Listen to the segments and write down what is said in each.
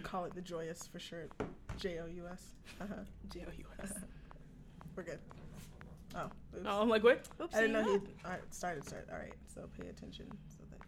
call it the Joyous for sure. J-O-U-S. J-O-U-S. We're good. Oh, oops. Oh, I'm like, what? Oopsie. I didn't know he'd... All right, started. All right, so pay attention. So that...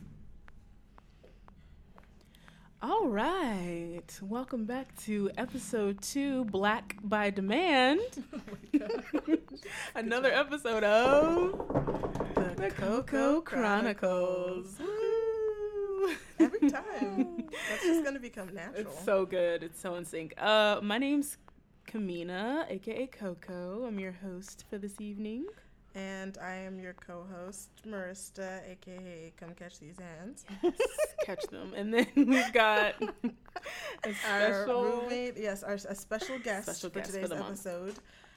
All right. Welcome back to episode 2, Black by Demand. Oh my God. Another episode of The Coco Chronicles. Woo! Every time. That's just going to become natural. It's so good. It's so in sync. My name's Kamina, aka Coco. I'm your host for this evening. And I am your co-host, Marista, a.k.a. Come Catch These Hands. Catch them. And then we've got a Our special roommate, yes, a special guest Special for guest today's for the month. episode.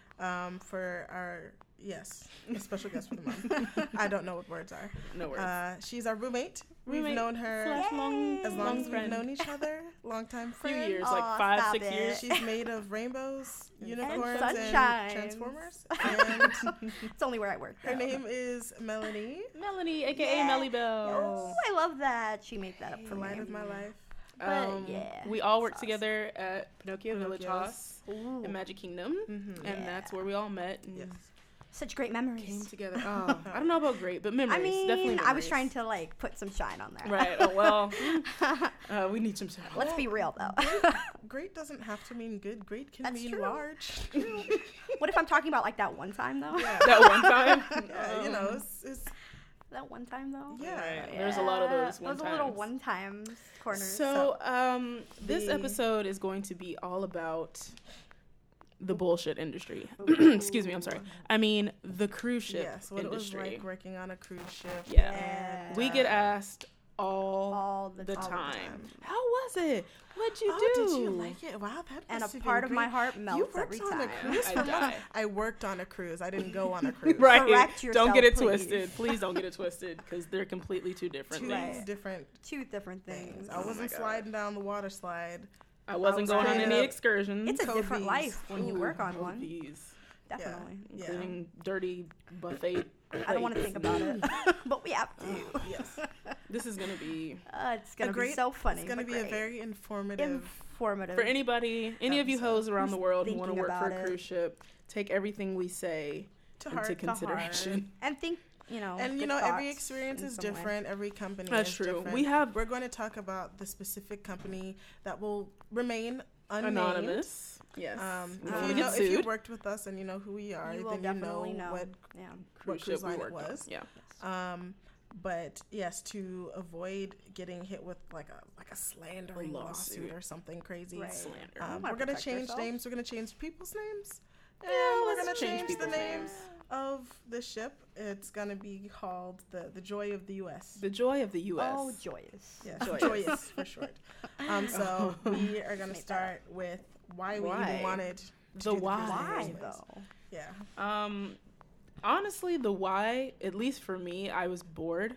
A special guest for the month. I don't know what words are. No words. She's our roommate. Roommate We've known her slash long, as long as we've friend. known each other. Long time Few friend. years, Aw, like 5, stop 6 it. years. She's made of rainbows, unicorns, and sunshines. transformers. And It's only where I work. her though. name is Melanie. Melanie, aka Yeah. Melly Bell. Oh, I love that. She made that up for The me. light of my life. But, yeah, We all work sauce. together at Pinocchio Village Pinocchio's. House Ooh, in Magic Kingdom. Mm-hmm. And Yeah. that's where we all met and Yes. such great memories. came together. Oh, I don't know about great, but memories. I mean, definitely I was memories. trying to like put some shine on there. Right. Oh, well, we need some stuff. Let's be real though. Great doesn't have to mean good. Great can That's mean true. large. What if I'm talking about like that one time though? Yeah. That one time. Yeah, you know, it's That one time though. yeah. Right. There's a lot of those Those little one-times. one-time corners. So, this the- episode is going to be all about the bullshit industry. Ooh. Excuse me, I'm sorry. I mean, the cruise ship Yes, what industry. it was like working on a cruise ship. Yeah. And, We get asked all all the the time. time. How was it? What'd you Oh, do? did you like it? Wow, that And must a have part been of my great. heart You melts worked every on time. a cruise I for months. die. I worked on a cruise. I didn't go on a cruise. Right. Correct Don't get it yourself, please. twisted. Please don't get it twisted because they're completely two different Two things. Right. different Two different things. things. I Oh my wasn't God. sliding down the water slide. I wasn't was going on cleaning any up. excursions. It's a Code different V's. life when you Ooh, work on code one. V's, Definitely. Yeah. including dirty buffet. I don't want to plates. think about it, but we have to. Yes. This is gonna be It's gonna be great- so funny. It's going to but be a great. very informative. informative. for anybody, any of you Episode. hoes around Who's the world who want to thinking work for about a it? cruise ship. Take everything we say to heart, into to heart. consideration. And think, And you good know, every thoughts experience in is some way. different. Every company That's is true. different. We're going to talk about the specific company that will remain unnamed. Anonymous. Yes. We don't If wanna you get know, if you sued. worked with us and you know who we are, You will then you know definitely know. what Yeah. cruise ship we line it worked on. was. Yeah. But yes, to avoid getting hit with like a slandering A lawsuit lawsuit. or something crazy, Right. Slander. wanna we're gonna protect change yourself. names. We're gonna change people's names. And Yeah, we're let's gonna change change the people's names names. of the ship. It's gonna be called the Joy of the U.S. The joy of the U.S. Oh, joyous. Yeah, Joyous. joyous for short. So we are gonna Make that start with why we Why? even wanted to The do the why. cruise in the Why first place. though? Yeah. Honestly, the why, at least for me, I was bored.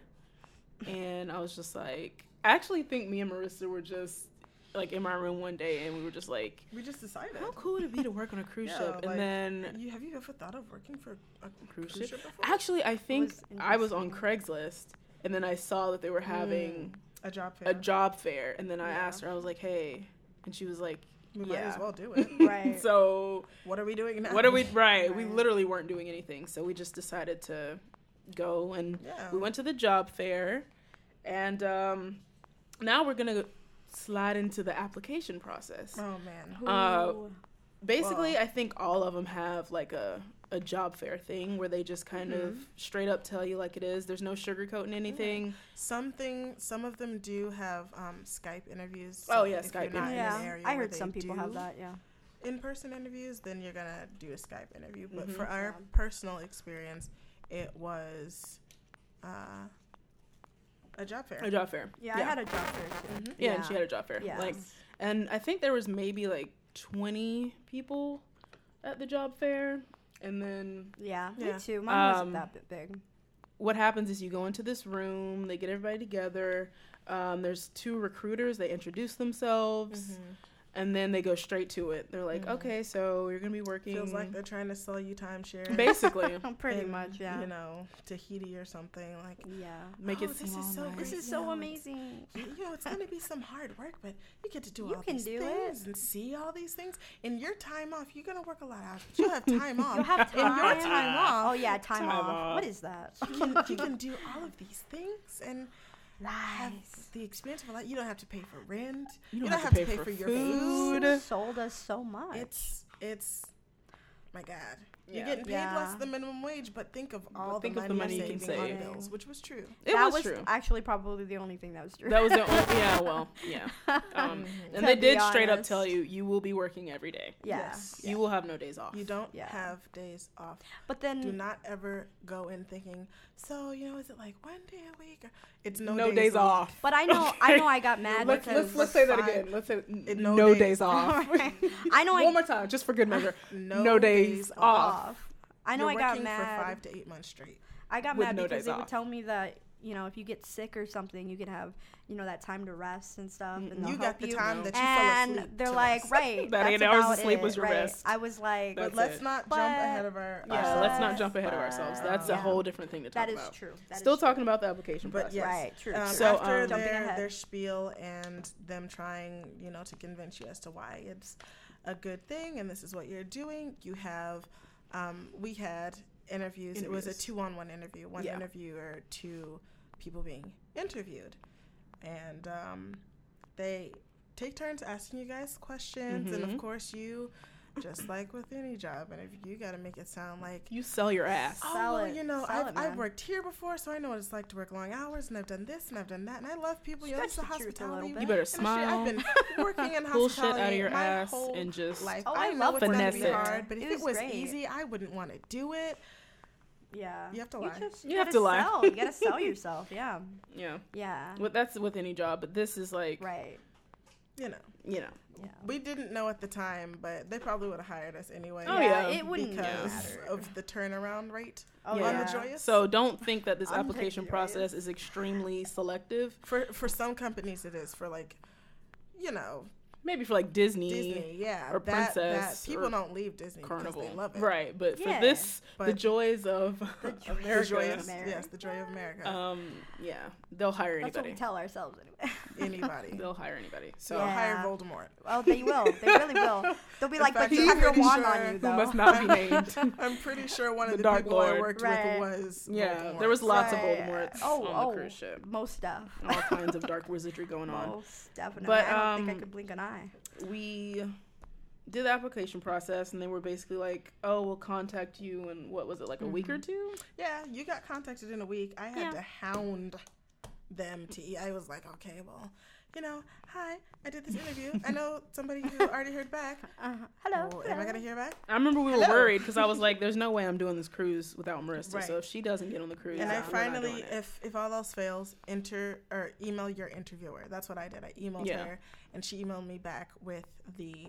And I was just like, I actually think me and Marissa were just like in my room one day and we were just like, We just decided. how cool would it be to work on a cruise Yeah, ship? like, And then Have you ever thought of working for a cruise cruise ship? ship before? Actually, I think was I was on Craigslist and then I saw that they were having A job fair. a job fair. And then I Yeah. asked her, I was like, hey. And she was like, We might yeah. as well do it. Right. So What are we doing now? what are we, right. We Right. literally weren't doing anything. So we just decided to go and Yeah. we went to the job fair. And now we're going to slide into the application process. Oh man. Who- Basically, Well- I think all of them have like a job fair thing where they just kind of straight up tell you like it is. There's no sugarcoating anything. Some of them do have Skype interviews. Oh, yeah, if Skype you're not in yeah, an area I where heard they some people have do that. Yeah. in-person interviews, then you're gonna do a Skype interview. But Mhm. for our Yeah. personal experience, it was a job fair. A job fair. Yeah, I had a job fair too. Mhm. Yeah, and she had a job fair. Yeah. Like, and I think there was maybe like 20 people at the job fair. And then Yeah, Yeah. me too. Mine wasn't Um, that big. what happens is you go into this room, they get everybody together. There's two recruiters, they introduce themselves. and then they go straight to it. They're like, Mhm. okay, so you're gonna be working. Feels like they're trying to sell you timeshare. Basically. Pretty in, much, yeah. You know, Tahiti or something like. Yeah. Make "Oh, it seem this all is so nice. great. This is you so know, amazing. You know, it's going to be some hard work, but you get to do You all can these do things it. and see all these things. In your time off, you're going to work a lot of hours, but you'll have time off. You'll have In your time. time off, Oh yeah, time Time off. off. What is that? you can do all of these things and have Nice. the experience of a life. You don't have to pay for rent. You You don't don't have to pay for for your food. food. Sold us so much. It's my God. Yeah. You're getting paid Yeah. less than minimum wage, but think of all think the of the money, money you're you can saving on save. bills, which was true. It that was true. actually probably the only thing that was true. That was the only. Yeah. Well. Yeah. And To they be did straight up honest. tell you will be working every day. yeah. Yes. You will have no days off. You don't Yeah. have days off. But then Do not ever go in thinking, so, you know, is it like 1 day a week? Or it's no days off. But I know I got mad Let's because let's say that fine. again. Let's say no no days days off. I know One more time, just for good measure. No days off. I know You're I got working mad. for 5 to 8 months straight. I got with mad no because days they off. would tell me that, you know, if you get sick or something, you can have, you know, that time to rest and stuff. And they'll You got help the you. time that you and fell asleep. they're to like, rest. right. That that's 8 hours of about sleep it, was your right. rest. I was like, But That's let's it. not But- jump ahead of our. Yeah, let's not But- jump ahead of ourselves. That's yeah. a whole different thing to talk that is about. true. That Still is true. talking about the application But process. yes. Right, true. true. So, After Jumping ahead. their spiel and them trying, you know, to convince you as to why it's a good thing and this is what you're doing, you have, we had interviews. It was a 2-on-1 interview. One Yeah. interviewer, 2 people being interviewed. And they take turns asking you guys questions. And, Mhm. of course, you, just like with any job interview, you got to make it sound like, You sell your ass. oh, Sell well, it. you know, Sell it, I've man. worked here before, so I know what it's like to work long hours, and I've done this, and I've done that, and I love people. You know, it's the Stretch the truth a little hospitality bit. You better industry. smile. I've been working in Pull shit hospitality out of your my ass whole and just life. Oh, I I know love it's gonna finesse be it. hard, but It if it was was great. easy, I wouldn't want to do it. Yeah. You have to lie. You have gotta to lie. Sell. You gotta sell yourself. Yeah. yeah. Yeah. Well, that's with any job, but this is like, Right. You know, Yeah. we didn't know at the time, but they probably would have hired us anyway. Oh, yeah. It wouldn't because matter. of the turnaround rate Oh, Yeah. on yeah. the Joyous. So don't think that this I'm application joyous. process is extremely selective. For some companies, it is. For like, you know, Maybe for like Disney, Disney, yeah, or that Princess people or don't leave Disney because Carnival. they love it. Right, but Yeah. for this, the But joys of The joys of America, Joyous, America. yes, the joy of America. yeah, they'll hire That's what anybody. we tell ourselves anyway. Anybody. They'll hire anybody. So They'll Yeah. hire Voldemort. Oh, they will. They really will. They'll be In like, fact, but you I'm have your pretty wand sure on you, who though. must not be named. I'm pretty sure one The of the Dark people I Lord. worked Right. with was Yeah, Voldemort. there was lots of Right. Voldemorts Oh, on oh, the cruise ship. most stuff. All kinds of dark wizardry going on. Most definitely. But, I don't think I could blink an eye. We did the application process, and they were basically like, "Oh, we'll contact you." And what was it, like a week or two? Yeah, you got contacted in a week. I had Yeah. to hound them to eat. I was like, okay, well, you know, hi, I did this interview. I know somebody who already heard back. Hello. Oh, am I going to hear back? I remember we were Hello. worried because I was like, "There's no way I'm doing this cruise without Marissa." Right. So if she doesn't get on the cruise, And we're I not finally, doing it. if all else fails, email your interviewer. That's what I did. I emailed Yeah. her, and she emailed me back with the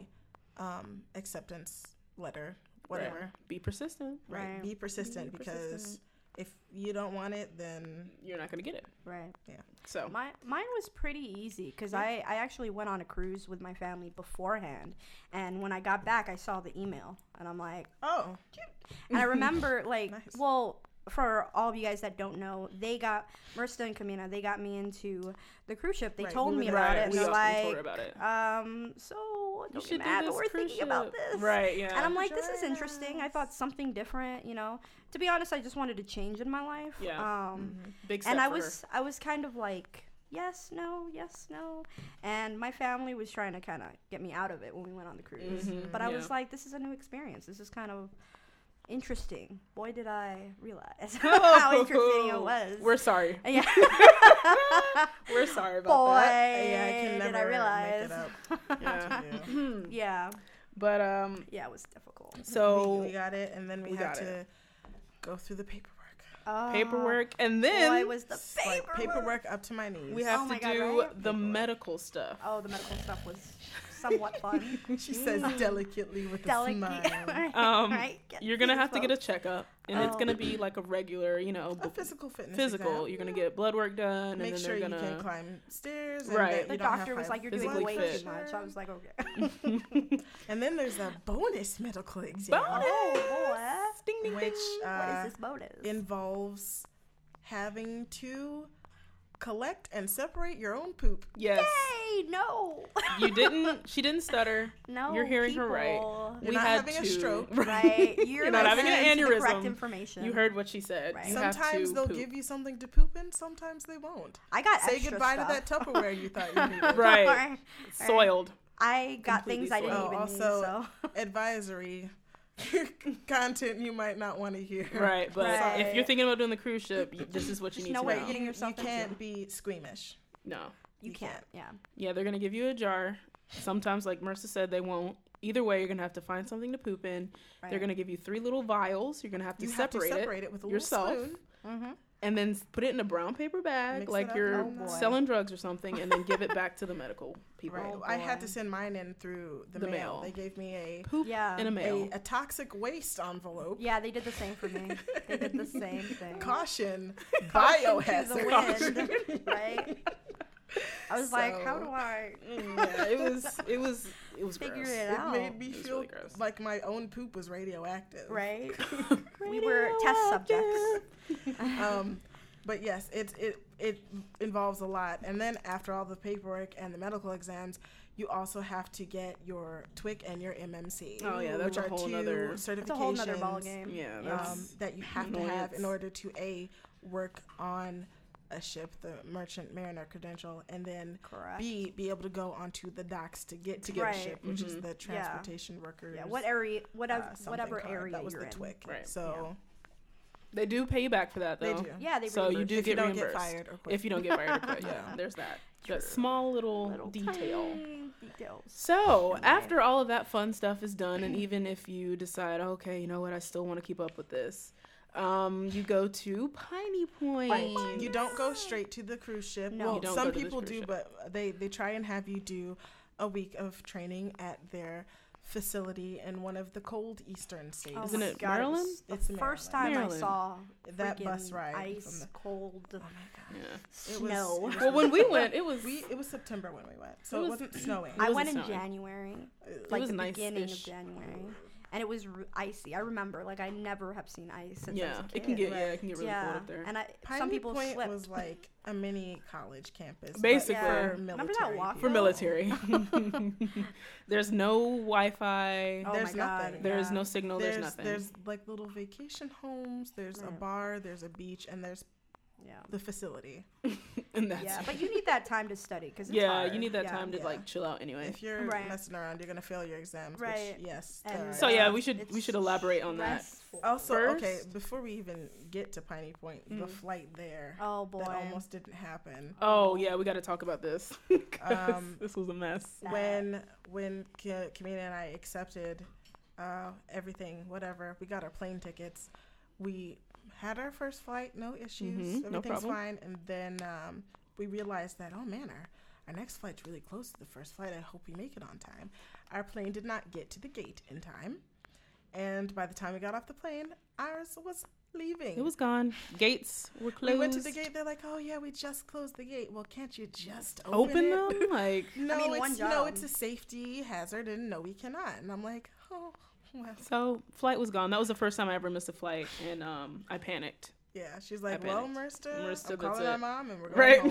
acceptance letter, whatever. Right. Be persistent. Right. Right. Be persistent Be because persistent. if you don't want it, then You're not gonna get it. Right. So Mine was pretty easy because I actually went on a cruise with my family beforehand, and when I got back, I saw the email, and I'm like, oh, and I remember like, Nice. well, for all of you guys that don't know, Marissa and Camina, they got me into the cruise ship. They Right, told we me were about there. it, and we they're also told her like, about it. so You don't should get do mad, this but we're cruise thinking about ship. this. Right? Yeah. And I'm like, this is Join interesting. I us. thought something different, you know. To be honest, I just wanted to change in my life. Yeah. Big step And I for was kind of like, yes, no, and my family was trying to kind of get me out of it when we went on the cruise. Mhm, But I yeah. was like, this is a new experience. This is kind of interesting. Boy, did I realize her. how interesting it was. We're sorry. yeah. We're sorry about Boy, that. yeah, I can did never I realize. make it up. Yeah. to you. Yeah, But yeah, it was difficult. so we got it, and then we we had got to go through the paperwork. paperwork, and then Boy, was the Like paperwork up to my knees. we have Oh my to God, do right? the medical stuff. Oh, the medical stuff was somewhat fun. She says delicately with a Delicate. smile. Right? You're gonna have to get a folks. checkup, and it's gonna be like a regular, A physical fitness physical. exam. You're gonna get blood work done, Make and then sure they're you gonna can climb stairs. And Right. that The you don't have doctor was high like, "You're doing physically way fit. too much." I was like, "Okay." And then there's a bonus medical exam. Oh ding ding Which ding. boy, what is this bonus? involves having to collect and separate your own poop. Yes, Hey, no, you didn't. She didn't stutter. no. You're hearing her right. people. You're we not had having a to. stroke. Right, you're not having an listening to the correct aneurysm. information. You heard what she said. Right. You have Sometimes to they'll poop. give you something to poop in, sometimes they won't. I got Say extra goodbye stuff. to that Tupperware you thought you needed. Right. Soiled. I got Completely things I didn't soiled. even Also, need. So advisory content you might not want to hear. Right, but Right. if you're thinking about doing the cruise ship, this is what you Just need know to what know. you're getting You yourself can't into. be squeamish. No. You you can't. can't. Yeah. Yeah, they're gonna give you a jar. Sometimes, like Marissa said, they won't. Either way, you're gonna have to find something to poop in. Right. They're gonna give you 3 little vials. You're gonna have to You separate, have to separate it with a yourself. little spoon. Mm-hmm. and then put it in a brown paper bag, Mix it like up. you're Oh, boy. selling drugs or something, and then give it back to the medical people. Right. Oh, I had boy. to send mine in through the The mail. mail. They gave me a Poop Yeah. in a mail. a toxic waste envelope. Yeah, they did the same for me. They did the same thing. Caution, Caution to the biohazard. wind, right? I was like, how So- do I Yeah, it was figure gross. it It out? made me It was feel really gross. like my own poop was radioactive. Right? We were test subjects. But yes, it involves a lot. And then after all the paperwork and the medical exams, you also have to get your TWIC and your MMC. Oh, yeah, that's which a are whole 2 nother- certifications. It's a whole nother ball game. Yeah, that's that you have to have in annoyance. order to work on a ship, the merchant mariner credential, and then Correct. be able to go onto the docks to get to Right. the ship, which is Mhm. the transportation workers. Yeah, what area, whatever, something whatever card. area that was you're the in. TWIC. Right. So They do pay you back for that, they though. do. Yeah, they So you reimburse do If get you don't reimbursed get fired or quit. if you don't get fired or quit. Yeah, there's that. True. That small little Little detail. tiny details. So Right. after all of that fun stuff is done, and even if you decide, okay, you know what, I still want to keep up with this, you go to Piney Point. Right. You don't go straight to the cruise ship. No. Well, You don't some go to the people cruise do, ship. but they try and have you do a week of training at their facility in one of the cold eastern states. Isn't my it God, it was Maryland? The It's first Maryland. time I Maryland. saw That freaking bus ride ice, from the- cold Oh my god. Yeah. It was- snow. it was Well, when we went, it was it was September when we went, so It it, was- wasn't snowing. It I wasn't went in snowing. January, It like was the beginning of nice-ish. January, and it was icy. I remember, like I never have seen ice since I was yeah, a kid. it can get it can get really yeah, cold up there. and Piney some people Point slipped. was like a mini college campus, but Basically. Yeah. for Remember military that walk people. For military, there's no Wi-Fi. Oh There's my God, nothing. There's yeah. no signal. There's nothing. There's like little vacation homes. There's a Right. bar. There's a beach, and there's Yeah. the facility. and that's Yeah, it. but you need that time to study because yeah, hard. you need that Yeah. time to Yeah. like chill out anyway. If you're Right. messing around, you're gonna fail your exams. Right. Which, yes. And there So are. yeah, we it's should elaborate on that. stressful. Also, okay, First- before we even get to Piney Point, the Mm. flight there Oh boy. that almost didn't happen. Oh yeah, we got to talk about this. 'Cause this was a mess. Sad. When Kamina and I accepted everything, whatever, we got our plane tickets. We had our first flight, no issues, Mhm, no everything's problem. fine. And then we realized that, oh man, our next flight's really close to the first flight. I hope we make it on time. Our plane did not get to the gate in time. And by the time we got off the plane, ours was leaving. It was gone. Gates were closed. We went to the gate. They're like, "Oh yeah, we just closed the gate." Well, can't you just Open it? them like. No, I mean, it's one no, job. it's a safety hazard, and no, we cannot. And I'm like, oh, well, So flight was gone. That was the first time I ever missed a flight, and I panicked. yeah. She's like, I well, panicked. Marista, Marista, I'm that's calling our it. mom, and we're going Right.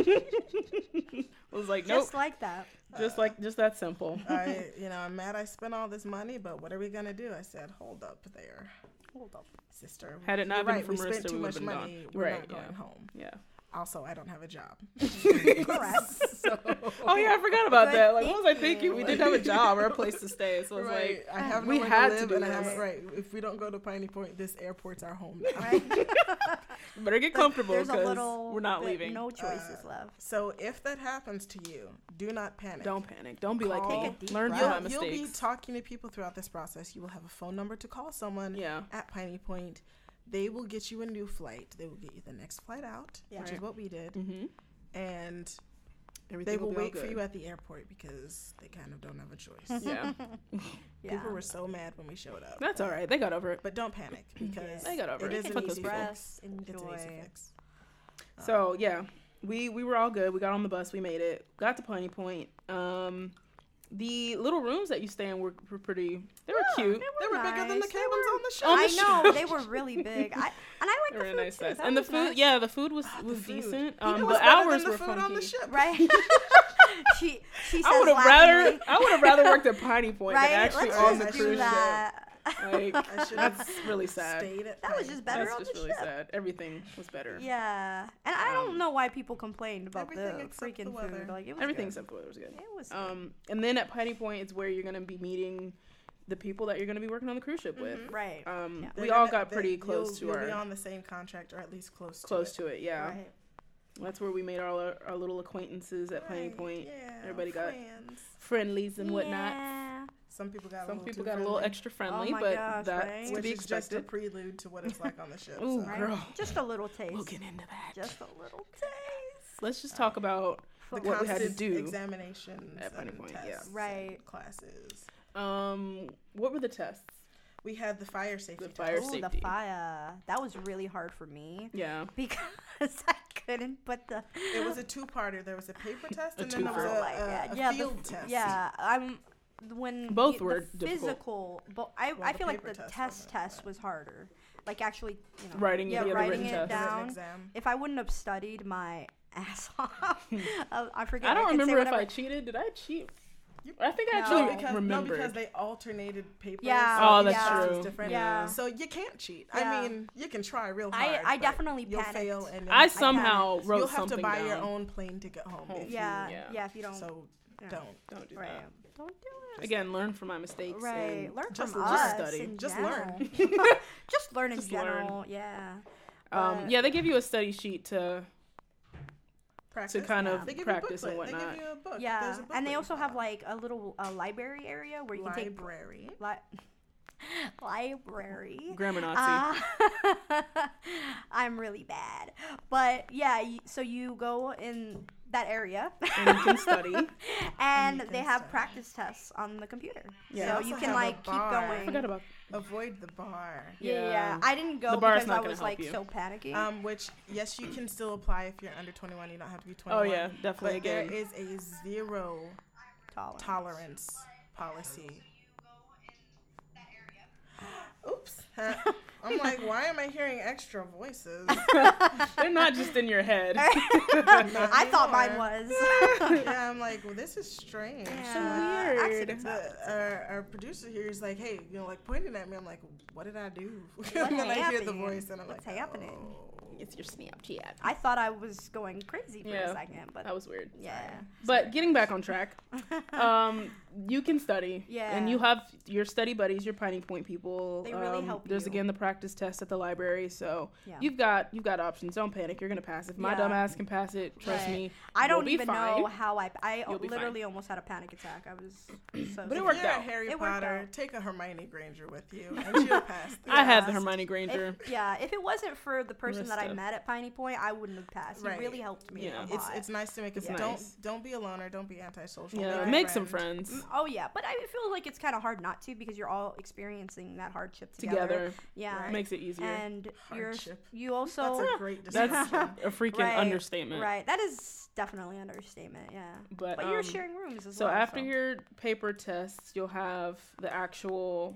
home. I was like, nope, Just like that. just that simple. I'm mad I spent all this money, but what are we gonna do? I said, hold up there, Hold up. sister. Had it not You're been right, for we spent Marista, too we much would've been money. gone. We're Right, not going yeah. home. Yeah. Also, I don't have a job. Correct. So, Oh yeah, I forgot about Good that. Like, what was I thinking. thinking? We didn't have a job or a place to stay, so it was right. like, I have we nowhere had to to live, do and I have this. right. If we don't go to Piney Point, this airport's our home now. Right? you better get comfortable There's a because little we're not bit- leaving. No choices left. So if that happens to you, do not panic. Don't panic. Don't be like Call- me. Take a deep Learn breath. from my You'll be mistakes. talking to people throughout this process. You will have a phone number to call someone Yeah. at Piney Point. They will get you a new flight. They will get you the next flight out, which is what we did. Mm-hmm. And Everything they will wait good. for you at the airport because they kind of don't have a choice. Yeah. People were so mad when we showed up. That's all right. They got over it. But don't panic because they got over it. It is an Fuck those easy people. fix. Enjoy. It's an easy fix. So yeah, we were all good. We got on the bus. We made it. Got to Piney Point. The little rooms that you stay in were pretty. They were cute. They were bigger than the They cabins were- on the ship. I know they were really big. I like They were the a food nice too. size. That And the was food, nice. yeah, the food was food. decent. You know The what's better hours than were the food funky. on the ship. Right. she says I would have rather worked at Piney Point right. than actually Let's on the just do cruise that. ship. Like, I should that's have really sad. stayed at That was Piney. just better That's on just the really ship. sad. Everything was better. Yeah, and I don't know why people complained about the Everything except freaking the weather. food. Like it was Everything good. except for the weather was good. It was good. And then at Piney Point is where you're gonna be meeting the people that you're gonna be working on the cruise ship with. Right. Yeah. They're We all gonna- got pretty they- close you'll to be our on the same contract or at least close to it. Yeah. Right. That's where we made our little acquaintances at Piney Point. Yeah, Everybody got friends. friendlies and whatnot. Yeah. Some people got Some a people little got too a little friendly, extra friendly, Oh my but gosh, that's right? to which be is just a expected. prelude to what it's like on the ship. Ooh, so. Right. girl. Just a little taste. We'll get into that. Just a little taste. Let's just talk about The what we had to constant do. examinations at Piney and Point, tests yeah. and Right. classes. What were the tests? We had the fire safety The fire test. Ooh, the safety. fire. That was really hard for me Yeah. because I couldn't put the. It was a two-parter. There was a paper test A and then there was twofer. Oh my God. a Yeah, field test. Yeah, when Both the were difficult. physical, but I the feel like paper the test wasn't, test was harder. Like actually, Writing it, yeah, the writing written it test. It was an down. exam. If I wouldn't have studied my ass off, I forget. I don't could say remember if whatever. I cheated. Did I cheat? I think I No. actually remembered. because they alternated papers. Yeah. Oh, each that's test was true. different. Yeah. So you can't cheat. Yeah. I mean, you can try real hard. I but definitely you'll panicked. fail and you'll I have to- somehow wrote you'll have something to buy down. your own plane ticket home. If Yeah, Yeah. yeah. If you don't, So yeah. don't. do right, that. don't do it. Again, learn from my mistakes. Right, and- learn just- from just us. study. in Just general. learn. Just learn in Just learn. general. Yeah. But- yeah, they give you a study sheet to Practice. kind of They give you a practice and booklet. whatnot. They give you a book. Yeah, There's a and they booklet also you have follow. like a little library area where you can take library. library. grammar Nazi. I'm really bad, but yeah. So you go in that area, And you can study. and you they can have study. practice tests on the computer. Yeah. So They you also can have a like keep bar. going. I forgot about Avoid the bar. Yeah. I didn't go The bar's because not I gonna was help like you. so panicky. Which yes, you can still apply if you're under 21. You don't have to be 21. Oh yeah, definitely. But there Again, is a zero tolerance policy. Oops. I'm like, why am I hearing extra voices? they're not just in your head. I thought mine was. Yeah, I'm like, well, this is strange. Yeah. weird. Accidents happen. Our producer here is like, hey, like pointing at me. I'm like, what did I do? What And then I hear the happened? voice, and I'm What's like, happening? oh. It's your Snapchat. I thought I was going crazy for Yeah. a second, but That was weird. yeah. But getting back on track, you can study. Yeah. And you have your study buddies, your Piney Point people. They really help There's you. again the practice test at the library, so Yeah. you've got options. Don't panic. You're gonna pass. If my Yeah. dumb ass can pass it, trust Right. me. I you'll don't be even fine. know how I You'll be literally almost had a panic attack. I was so But it If worked you're out. a Harry It worked Potter, out. take a Hermione Granger with you, and she'll pass. I had the test. Hermione Granger. If it wasn't for the person that I Marista. met at Piney Point, I wouldn't have passed. Right. He really helped me. Yeah. a lot. It's nice to make us. It's nice. Don't be a loner. Don't be antisocial. Yeah, a make some friend. friends Oh yeah, but I feel like it's kind of hard not to because you're all experiencing that hardship together. together. Yeah. Right. Makes it easier. And Hardship. you also That's a great That's description. a freaking Right, understatement. Right. That is definitely an understatement. Yeah. But, you're sharing rooms as So well. after your paper tests, you'll have the actual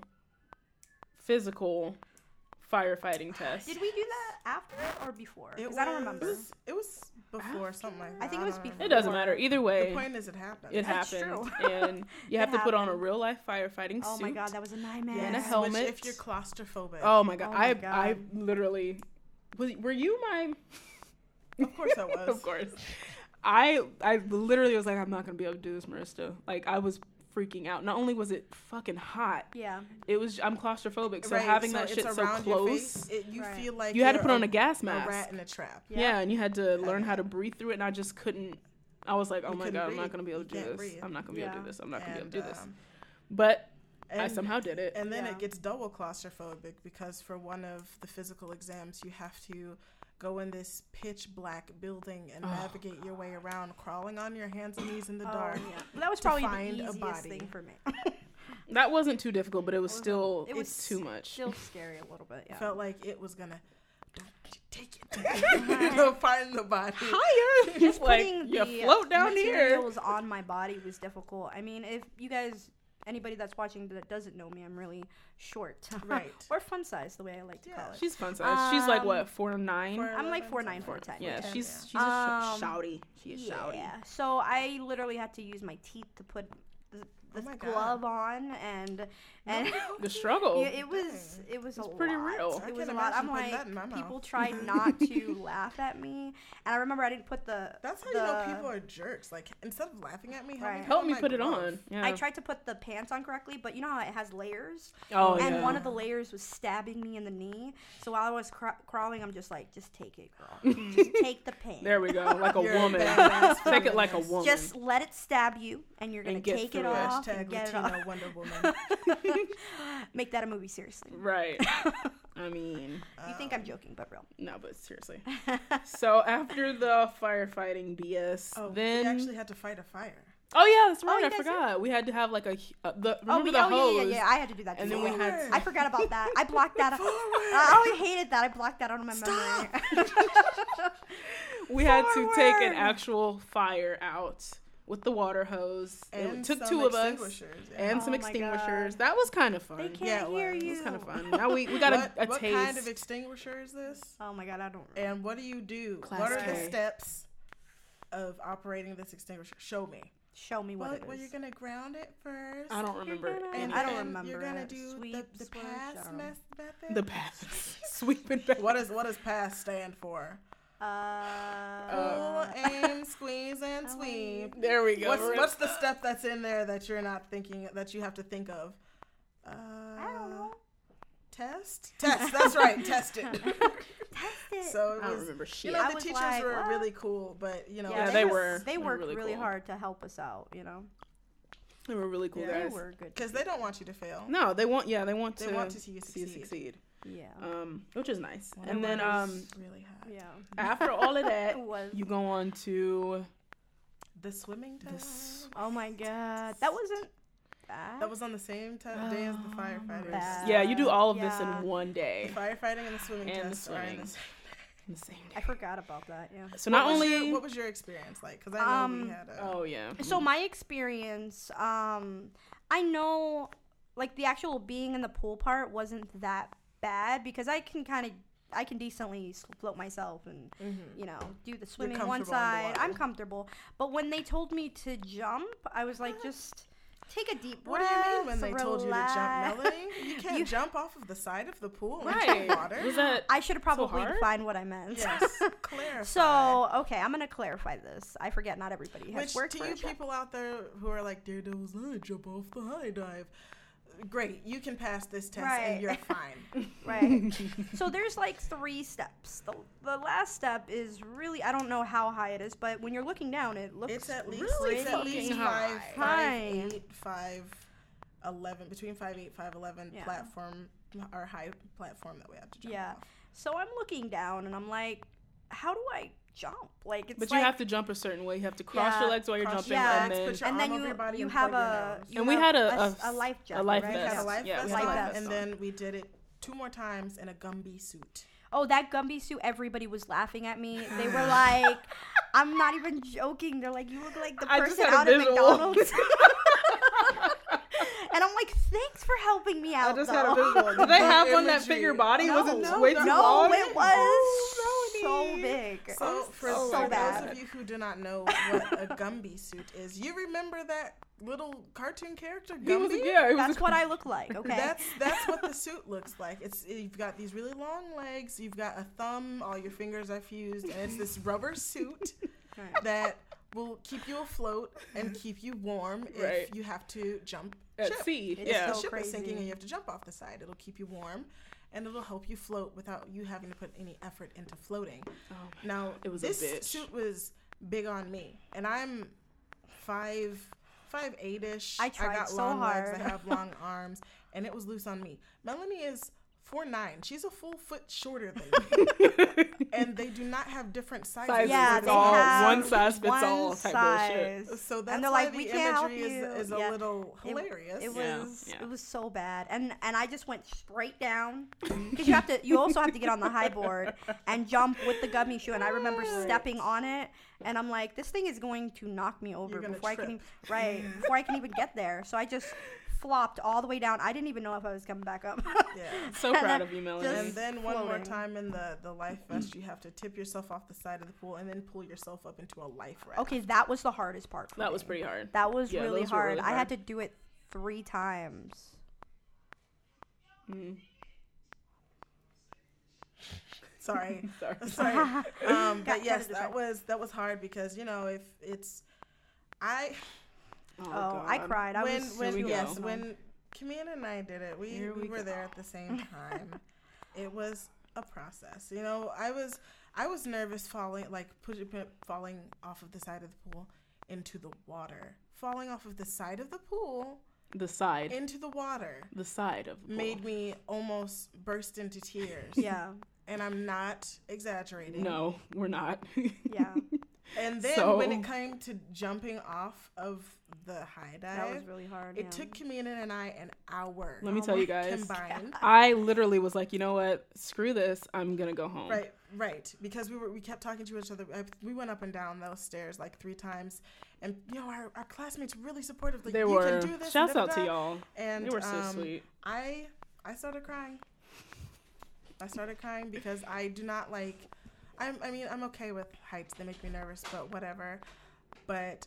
physical firefighting test. Did we do that after it or before? It Because I don't remember. It was before something like that. I think it was don't before. It doesn't matter. Either remember. way, The point is, it happened. it That's happened. true. And you have It to put on a happened. real life firefighting Oh suit. my god, that was a nightmare. and a Yes, helmet. Which if you're claustrophobic. Oh my god. Oh my I God. literally were you my Of course I was. Of course. I literally was like, I'm not gonna be able to do this, Marista. Like I was freaking out. Not only was it fucking hot, Yeah. it was I'm claustrophobic. So Right, having so that it's shit so around your close, face, you Right. feel like you had to you're put on a gas a mask. rat in a trap. Yeah, and you had to learn how to breathe through it, and I just couldn't. I was like, oh You my couldn't god, I'm not breathe. gonna be able to You do can't this. breathe. I'm not gonna be able to do Yeah. this. I'm not gonna be able And, to do this. But I somehow did it. And then it gets double claustrophobic because for one of the physical exams, you have to go in this pitch black building and navigate your way around, crawling on your hands and knees in the dark. Yeah. That was probably the easiest thing for me. That wasn't too difficult, but it was still too much. Still scary a little bit. Yeah. Felt like it was gonna. Don't you take it. Find the body higher. Just like putting you the float down here. materials on my body was difficult. I mean, if you guys, anybody that's watching that doesn't know me, I'm really short. Right. Or fun size, the way I like to call it. She's fun size. She's like what, 4'9"? I'm like 4'9", 4'10". Yeah, she's a shouty. She is shouty. Yeah. So I literally had to use my teeth to put the glove on, and the struggle. it was a pretty lot. real. It was a lot. I'm like, people tried not to laugh at me, and I remember I didn't put the. That's how you know people are jerks. Like, instead of laughing at me, help me put it on. Yeah. I tried to put the pants on correctly, but you know how it has layers. Oh, and one of the layers was stabbing me in the knee. So while I was crawling, I'm just like, just take it, girl. Just take the pain. There we go, like a woman. Take it like a woman. Just let it stab you, and you're gonna take it off. Hashtag and get Latino it off. Wonder Woman. Make that a movie, seriously. Right. I mean, you think I'm joking, but real. No, but seriously. So after the firefighting BS, then we actually had to fight a fire. Oh yeah, that's right. I forgot. We had to have like the hose. Yeah. I had to do that too. And then we had. I forgot about that. I blocked that. I always hated that. I blocked that out of my memory. We had to take an actual fire out with the water hose. And it took two of us and some Oh my extinguishers. God. That was kind of fun. They can't hear you. It was kind of fun. Now we got a what taste. What kind of extinguisher is this? Oh my God, I don't remember. And what do you do? Class what are K. the steps of operating this extinguisher? Show me. Show me what it is. Well, you're going to ground it first. I don't remember. And I don't remember. You're going to do Sweep, the swish, pass method? The pass. Sweep and pass. What does pass stand for? Pull, aim, squeeze, and sweep. There we go. What's the step that's in there that you're not thinking, that you have to think of? I don't know. Test. That's right. Test it. Test it. So I don't remember shit. You know, the teachers were really cool, but you know, yeah, they were. They worked really cool. hard to help us out. You know, they were really cool They guys. were good because they don't want you to fail. No, they want. Yeah, they want to see you succeed. Yeah. Which is nice. Well, and then really hot. Yeah. After all of that, you go on to the swimming test. Oh my God, that wasn't bad. That was on the same day as the firefighters. Yeah, you do all of this in one day. The firefighting and the swimming test are in the same day. I forgot about that. Yeah. So what was your experience like? Because I know we had. Oh yeah. So my experience, I know, like the actual being in the pool part wasn't that bad because I can decently float myself and you know, do the swimming one side. I'm comfortable. But when they told me to jump, I was like, just take a deep breath. What do you mean when they told you to jump, Melanie? You can't jump off of the side of the pool into the water. Was that I should have probably defined what I meant. Yes, clarify. So, okay, I'm going to clarify this. I forget not everybody has worked for to you people out there who are like, Daredevil's I jump off the high dive. Great, you can pass this test and you're fine. Right. So there's like 3 steps. The last step is really, I don't know how high it is, but when you're looking down, it looks it's at least really it's at least high. 5'8", 5'11", between 5'8", 5'11" platform or high platform that we have to jump off. So I'm looking down and I'm like, how do I jump? Like it's. But you have to jump a certain way. You have to cross your legs while you're jumping, and then you have a. And we had a life jacket. A life right? vest. A life vest. Vest. And then we did it 2 more times in a Gumby suit. Oh, that Gumby suit! Everybody was laughing at me. They were like, "I'm not even joking." They're like, "You look like the person out of McDonald's." And I'm like, thanks for helping me out. I just had a visual. Did they have one that fit your body? Was it way too long? No, it was so big. So for those of you who do not know what a Gumby suit is, you remember that little cartoon character Gumby? That's what I look like. Okay, that's what the suit looks like. You've got these really long legs. You've got a thumb. All your fingers are fused, and it's this rubber suit that will keep you afloat and keep you warm if you have to jump at sea. The ship is sinking and you have to jump off the side. It'll keep you warm and it'll help you float without you having to put any effort into floating. Now, this suit was big on me, and I'm 5'4", 5'8"ish. I tried got so long hard. legs. I have long arms, and it was loose on me. Melanie is 4'9". She's a full foot shorter than me, and they do not have different sizes. Yeah, it's they all have one size fits all one type size. bullshit. So that's And they're why like, the "We can't help imagery you." is a Yeah. little hilarious. It was so bad, and I just went straight down because you also have to get on the high board and jump with the gummy shoe. And I remember stepping on it, and I'm like, this thing is going to knock me over before I can before I can even get there. So I just flopped all the way down. I didn't even know if I was coming back up. Yeah. So proud of you, Melanie. And then one more floating. time in the life vest, you have to tip yourself off the side of the pool and then pull yourself up into a life raft. Okay, that was the hardest part for me. That was pretty hard. That was Yeah, really those were hard. really I had hard. to do it 3 times. Mm. Sorry. Sorry. But Got yes, edited that was hard because if it's Oh, I cried. I was when Here we yes, go. when Camila and I did it, we Here we were go. there at the same time. It was a process. I was nervous falling off of the side of the pool into the water. Falling off of the side of the pool The side. into the water The side of the pool. made me almost burst into tears. Yeah. And I'm not exaggerating. No, we're not. Yeah. And then So- when it came to jumping off of the high dive, That was really hard. it took Kamina and I an hour. Let me tell you guys. Combined. I literally was like, you know what? Screw this. I'm gonna go home. Right. Because we kept talking to each other. We went up and down those stairs like 3 times, and our classmates were really supportive. Like, They you were. can do this. Shouts and out to da-da-da. y'all. And They were so sweet. I started crying. I started crying because I do not like. I'm okay with heights. They make me nervous, but whatever. But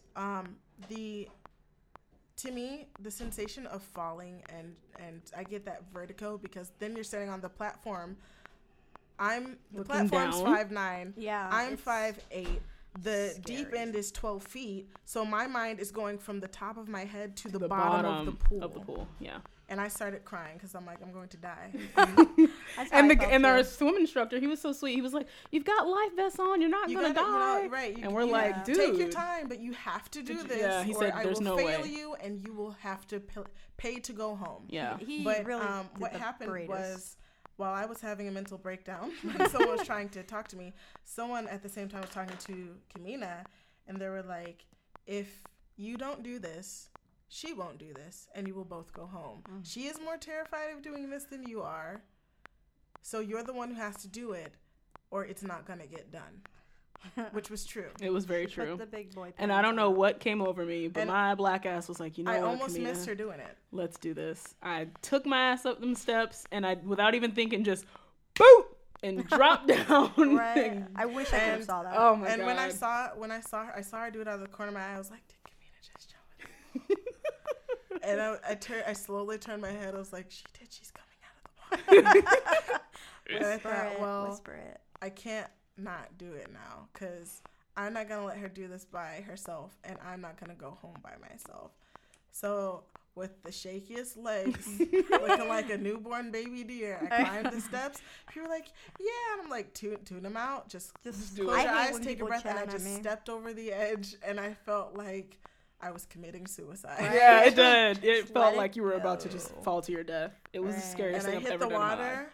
to me, the sensation of falling and I get that vertigo because then you're sitting on the platform. The Looking platform's down. 5'9". Yeah. I'm it's 5'8". The scary. deep end is 12 feet, so my mind is going from the top of my head to the The bottom of the pool. Yeah. And I started crying because I'm like, I'm going to die. That's how And I felt our too. swim instructor, he was so sweet. He was like, "You've got life vests on. You're not gonna die." right? And we're like, "Dude, take your time, but you have to do this. Yeah, he or said, I "There's will no fail way." you, and you will have to pay to go home." Yeah. He But really what did the happened greatest. was, while I was having a mental breakdown, when someone was trying to talk to me, someone at the same time was talking to Kamina, and they were like, "If you don't do this, she won't do this, and you will both go home. She is more terrified of doing this than you are, so you're the one who has to do it, or it's not gonna get done." Which was true. It was very Put true. the big boy And I don't know what came over me, but And my black ass was like, you know I what, almost Kamina? missed her doing it. Let's do this. I took my ass up them steps, and I, without even thinking, just boop and dropped down. Right. And- I wish I could have And- saw that. oh my And god! when I saw her do it out of the corner of my eye, I was like, "Did Kamina just jump in?" And I slowly turned my head. I was like, "She did. She's coming out of the water." And I Whisper thought, it. well, Whisper it. I can't not do it now because I'm not gonna let her do this by herself, and I'm not gonna go home by myself. So with the shakiest legs, looking like a newborn baby deer, I climbed the steps. People were like, "Yeah," and I'm like, "Tune them out. Just do close it." your I hate eyes, when take a people breath." And I chat at just me. stepped over the edge, and I felt like I was committing suicide. Right. Yeah, it did. It Just felt let like it you were about to go. just fall to your death. It was the Right. scariest And thing I I've hit ever the done in my life. water,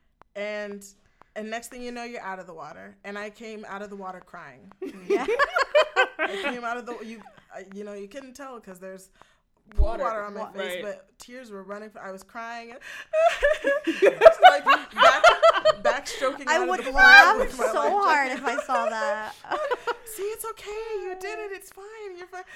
and next thing you know, you're out of the water. And I came out of the water crying. Yeah. I came out of the you couldn't tell because there's water on my face, right. but tears were running. I was crying, just like backstroking. I out would of the laugh with my so life hard jacket. if I saw that. See, it's okay. You did it. It's fine. You're fine.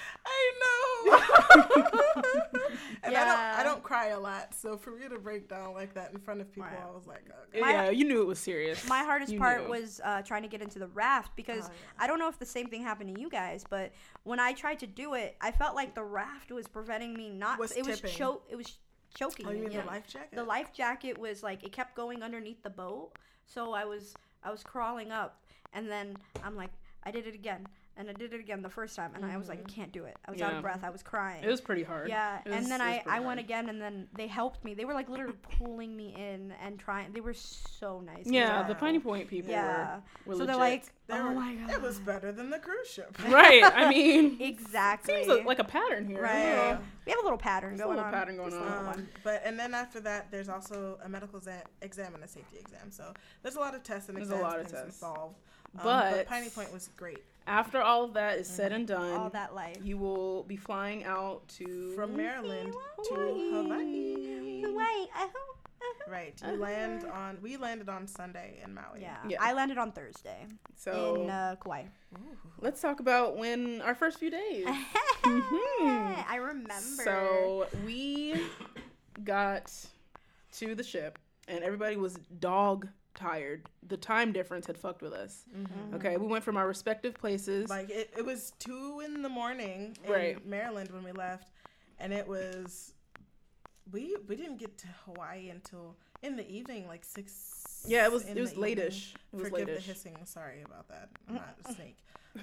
I know. And Yeah. I don't cry a lot, so for me to break down like that in front of people, Right. I was like, okay. Yeah, you knew it was serious. My hardest You part knew. was trying to get into the raft because Oh, yeah. I don't know if the same thing happened to you guys, but when I tried to do it, I felt like the raft was preventing me not. Was It was tipping. it was choking Oh, you me. mean the life jacket? The life jacket was like it kept going underneath the boat, so I was crawling up, and then I'm like, I did it again. And I did it again the first time, and I was like, I can't do it. I was out of breath. I was crying. It was pretty hard. Yeah, and then I went again, and then they helped me. They were like literally pulling me in and trying. They were so nice. Yeah, the Piney Point people were so legit. they're like, oh my god, it was better than the cruise ship. Right. I mean, exactly. Seems like a pattern here. Right. Yeah. We have a little pattern going on. And then after that, there's also a medical exam and a safety exam. So there's a lot of tests and exams involved. But Piney Point was great. After all of that is said and done, all that life, you will be flying out from Maryland to Hawaii. Right. We landed on Sunday in Maui. Yeah. I landed on Thursday. So in Kauai. Let's talk about our first few days. I remember. So we got to the ship and everybody was dog tired. The time difference had fucked with us. Okay, we went from our respective places. Like it was 2 a.m. in Maryland when we left, and it was we didn't get to Hawaii until in the evening, like 6. Yeah, it was late-ish. Forgive the hissing. Sorry about that. I'm not a snake.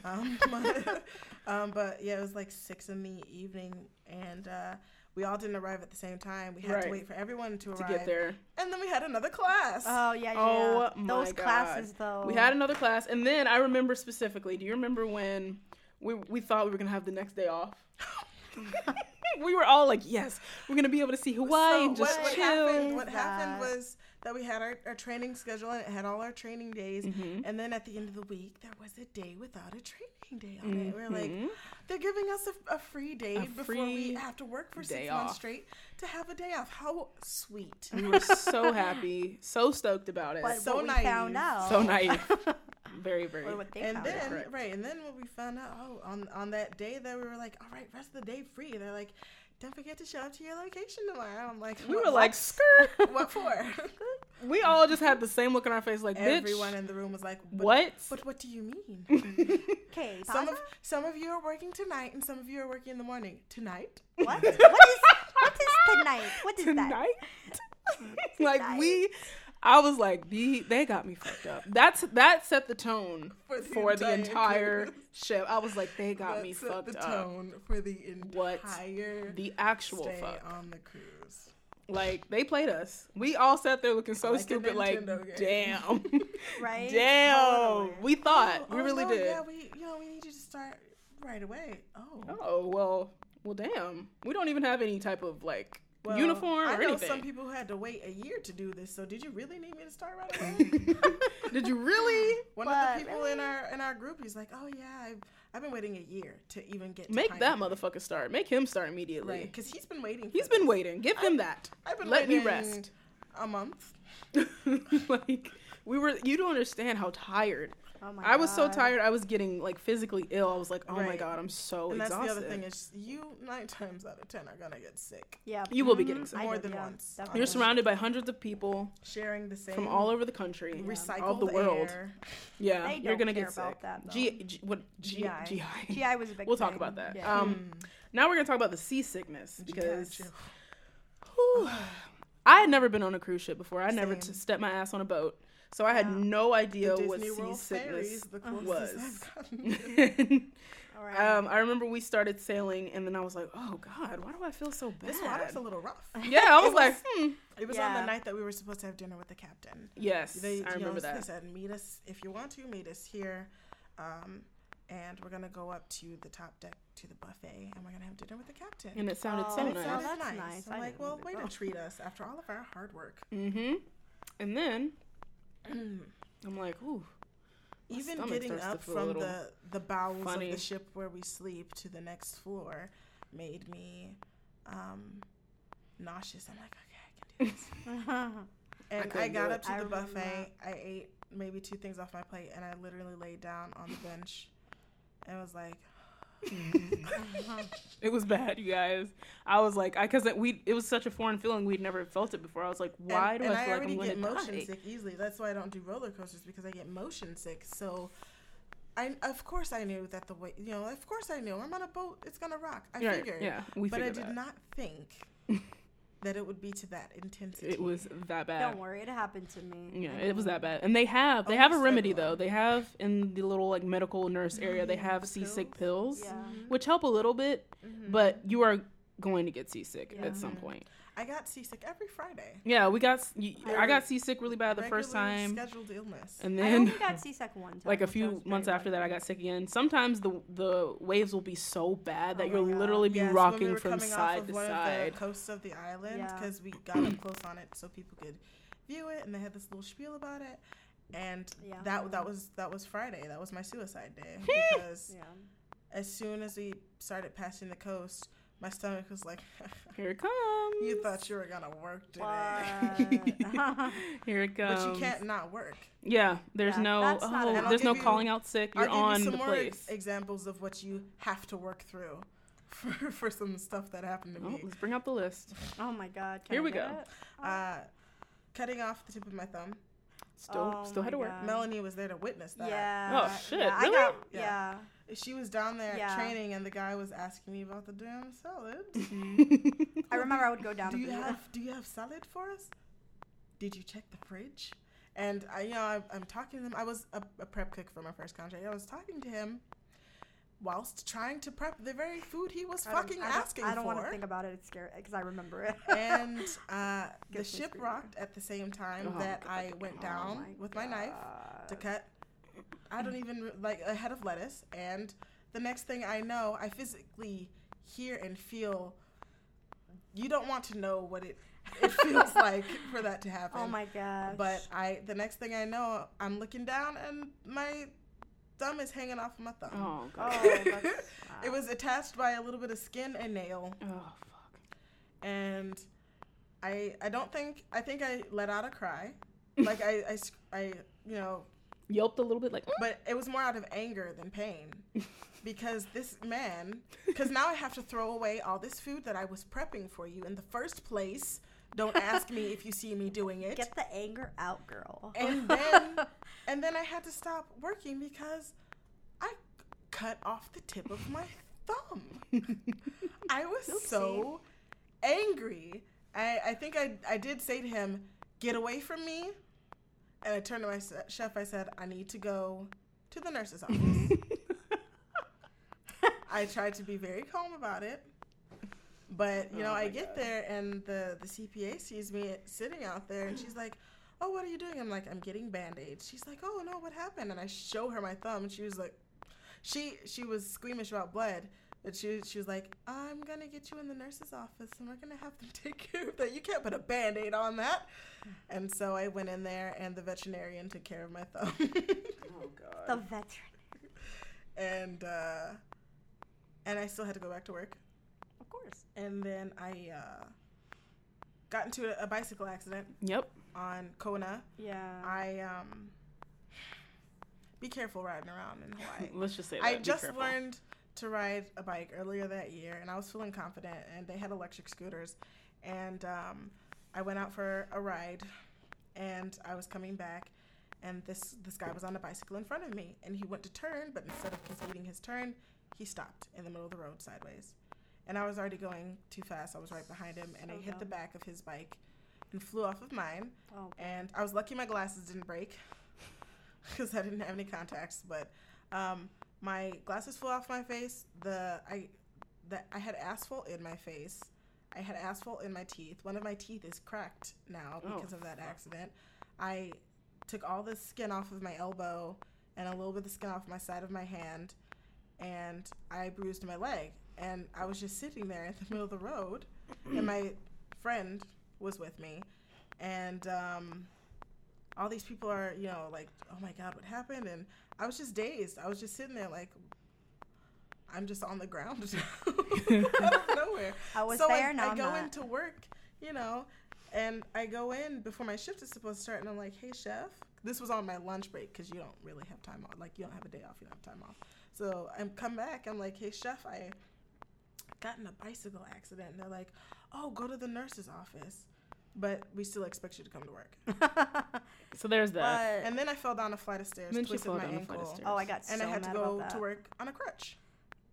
But yeah, it was like 6 p.m, and we all didn't arrive at the same time. We had to wait for everyone to arrive. To get there. And then we had another class. Oh, yeah. Oh, my Those God. classes, though. We had another class. And then I remember specifically, do you remember when we thought we were going to have the next day off? We were all like, yes, we're going to be able to see Hawaii and just chill. What happened was that we had our training schedule and it had all our training days. And then at the end of the week, there was a day without a training day on it. We were like, they're giving us a free day before we have to work for 6 months straight to have a day off. How sweet. We were so happy, so stoked about it. But so what naive. we found out. So naive. Very, very. And then when we found out, on that day that we were like, all right, rest of the day free. They're like, don't forget to show up to your location tomorrow. I'm like, we were like, skirt. What for? We all just had the same look on our face, like, bitch. Everyone in the room was like, what? But what do you mean? Okay, some of you are working tonight, and some of you are working in the morning. Tonight? What? What is tonight? What is tonight? That? Like I was like, they got me fucked up. That set the tone for the entire ship. I was like, they got me fucked up. That set the tone for the entire the actual stay fuck on the cruise. Like, they played us. We all sat there looking so stupid, like, damn. Right? Damn. Totally. We thought. We really did. Yeah, we need you to start right away. Oh, well, damn. We don't even have any type of, like, uniform or anything. I know some people who had to wait a year to do this, so did you really need me to start right away? Did you really? One of the people in our group, he's like, oh yeah, I've been waiting a year to even get to Make that motherfucker start. Make him start immediately. Right, because he's been waiting. He's been waiting. Give him that. I've been Let me waiting rest. A month. Like, you don't understand how tired. Oh my I was so God. tired. I was getting like physically ill. I was like, oh my God, I'm so and exhausted. And that's the other thing is, you 9 times out of 10 are gonna get sick. Yeah, you will be getting sick more than once. Definitely. You're surrounded by hundreds of people sharing the same from all over the country, recycled all the world. Air. Yeah, they you're gonna don't get care sick. about that, GI. GI was a big. We'll thing. talk about that. Yeah. Now we're gonna talk about the seasickness because I had never been on a cruise ship before. I never stepped my ass on a boat. So I had no idea what seasickness was. All right. I remember we started sailing, and then I was like, "Oh God, why do I feel so bad?" This water's a little rough. Yeah, I was like, It was on the night that we were supposed to have dinner with the captain. Yes, I remember that. They said, "Meet us if you want to. Meet us here, and we're gonna go up to the top deck to the buffet, and we're gonna have dinner with the captain." And it sounded so nice. That's nice. I'm like, well, way to treat us after all of our hard work. Mm-hmm. And then I'm like, ooh. Even getting up from the bowels of the ship where we sleep to the next floor made me nauseous. I'm like, okay, I can do this. And I got up to the buffet. I ate maybe 2 things off my plate, and I literally laid down on the bench and was like, It was bad, you guys. I was like, because it was such a foreign feeling. We'd never felt it before. I was like, why do I feel like I'm going to die? And I already get motion sick easily. That's why I don't do roller coasters, because I get motion sick. So, of course I knew that of course I knew. I'm on a boat. It's going to rock. I figured. Yeah, we figured that. But I did not think that it would be to that intensity. It was that bad. Don't worry, it happened to me. Yeah, it was that bad. And they have a remedy though. They have in the little like medical nurse area, they have seasick pills, which help a little bit, but you are going to get seasick at some point. I got seasick every Friday. Yeah, I got seasick really bad the first time. Scheduled illness. And I then only got seasick one time. like a few months after that, I got sick again. Sometimes the waves will be so bad that you'll literally be rocking from side to side. Of the coast of the island, because we got up close on it so people could view it, and they had this little spiel about it. And that was Friday. That was my suicide day because as soon as we started passing the coast, my stomach was like, here it comes. You thought you were going to work today. Here it comes. But you can't not work. Yeah, there's no calling out sick. You're on the place. I'll give you some more examples of what you have to work through for some stuff that happened to me. Let's bring up the list. Oh my God. Here we go. Cutting off the tip of my thumb. Still had to work. God. Melanie was there to witness that. Yeah. Oh, shit. Yeah, Really? She was down there training, and the guy was asking me about the damn salad. I remember I would go down. Do you have salad for us? Did you check the fridge? And I'm talking to him. I was a prep cook for my first contract. I was talking to him whilst trying to prep the very food he was asking for. I don't want to think about it. It's scary because I remember it. And the ship rocked at the same time that I went down with my knife to cut. I don't even a head of lettuce, and the next thing I know, I physically hear and feel. You don't want to know what it feels like for that to happen. Oh my gosh! But the next thing I know, I'm looking down and my thumb is hanging off of my thumb. Oh God! It was attached by a little bit of skin and nail. Oh fuck! And I think I let out a cry, like I yelped a little bit, like, but it was more out of anger than pain, because because now I have to throw away all this food that I was prepping for you in the first place. Don't ask me if you see me doing it. Get the anger out, girl. And then I had to stop working because I cut off the tip of my thumb. I was so angry. I think I did say to him, "Get away from me." And I turned to my chef. I said, "I need to go to the nurse's office." I tried to be very calm about it. But, I get there and the CPA sees me sitting out there and she's like, "Oh, what are you doing?" I'm like, "I'm getting Band-Aids." She's like, "Oh, no, what happened?" And I show her my thumb and she was like, she was squeamish about blood. But she was like, "I'm going to get you in the nurse's office and we're going to have them take care of that. You can't put a Band-Aid on that." And so I went in there and the veterinarian took care of my thumb. Oh, God. The veterinarian. And I still had to go back to work. Of course. And then I got into a bicycle accident. Yep. On Kona. Yeah. Be careful riding around in Hawaii. Let's just say that. I just learned to ride a bike earlier that year, and I was feeling confident, and they had electric scooters, and I went out for a ride, and I was coming back, and this guy was on a bicycle in front of me, and he went to turn, but instead of completing his turn, he stopped in the middle of the road sideways, and I was already going too fast. I was right behind him, and I hit the back of his bike and flew off of mine, and I was lucky my glasses didn't break because I didn't have any contacts, but my glasses flew off my face. I had asphalt in my face. I had asphalt in my teeth. One of my teeth is cracked now because of that accident. I took all the skin off of my elbow and a little bit of skin off my side of my hand, and I bruised my leg. And I was just sitting there in the middle of the road, and my friend was with me, and all these people are, like, "Oh my God, what happened?" And I was just dazed. I was just sitting there like, I'm just on the ground out of nowhere. I was there, I go into work, and I go in before my shift is supposed to start, and I'm like, "Hey, chef." This was on my lunch break because you don't really have time off. Like, you don't have a day off, you don't have time off. So I come back, I'm like, "Hey, chef, I got in a bicycle accident." And they're like, "Oh, go to the nurse's office. But we still expect you to come to work." So there's that. And then I fell down a flight of stairs, twisted my ankle. Oh, I got so and I had to mad go about that. to work on a crutch.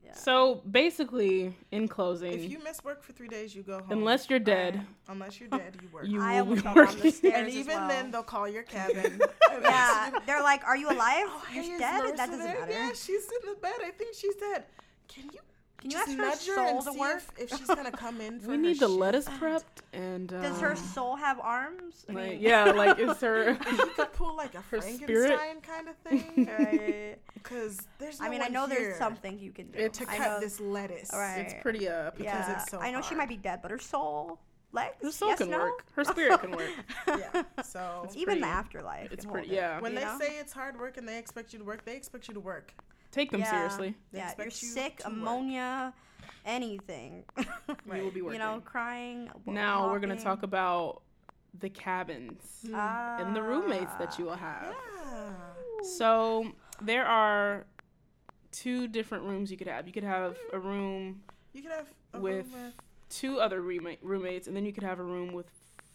Yeah. So basically, in closing, If you miss work for 3 days, you go home. unless you're dead, Unless you're dead, you work. you I will be almost fell down the working. stairs And as even well. then, they'll call your cabin. Yeah, they're like, "Are you alive? Oh, You're hey, is dead? Marissa That doesn't there? matter." Yeah, she's in the bed. I think she's dead. Can you Can you just ask her nudge her soul and to see work? if she's gonna come in for We her need the shift? lettuce prepped and. Does her soul have arms? I Like, mean, yeah, like is her. You could pull like a Her spirit? Frankenstein kind of thing. right. Because there's no I mean, I one know here there's something you can do. It's to I cut know, this lettuce. Right. It's pretty because yeah. it's so I know she hard. might be dead, but her soul, legs, Her soul yes, can no? work. Her spirit can work. Yeah. So It's Even the pretty- afterlife. It's can pretty. hold it. Yeah. when you they know? say it's hard work and they expect you to work, they expect you to work. Take them Yeah. seriously. They Yeah, expect you're you sick, to work. ammonia, anything. You will be You working. know, crying. Now we're gonna walking. talk about the cabins and the roommates that you will have. Yeah. So there are 2 different rooms you could have. You could have a room You could have a with room with 2 other roommates, and then you could have a room with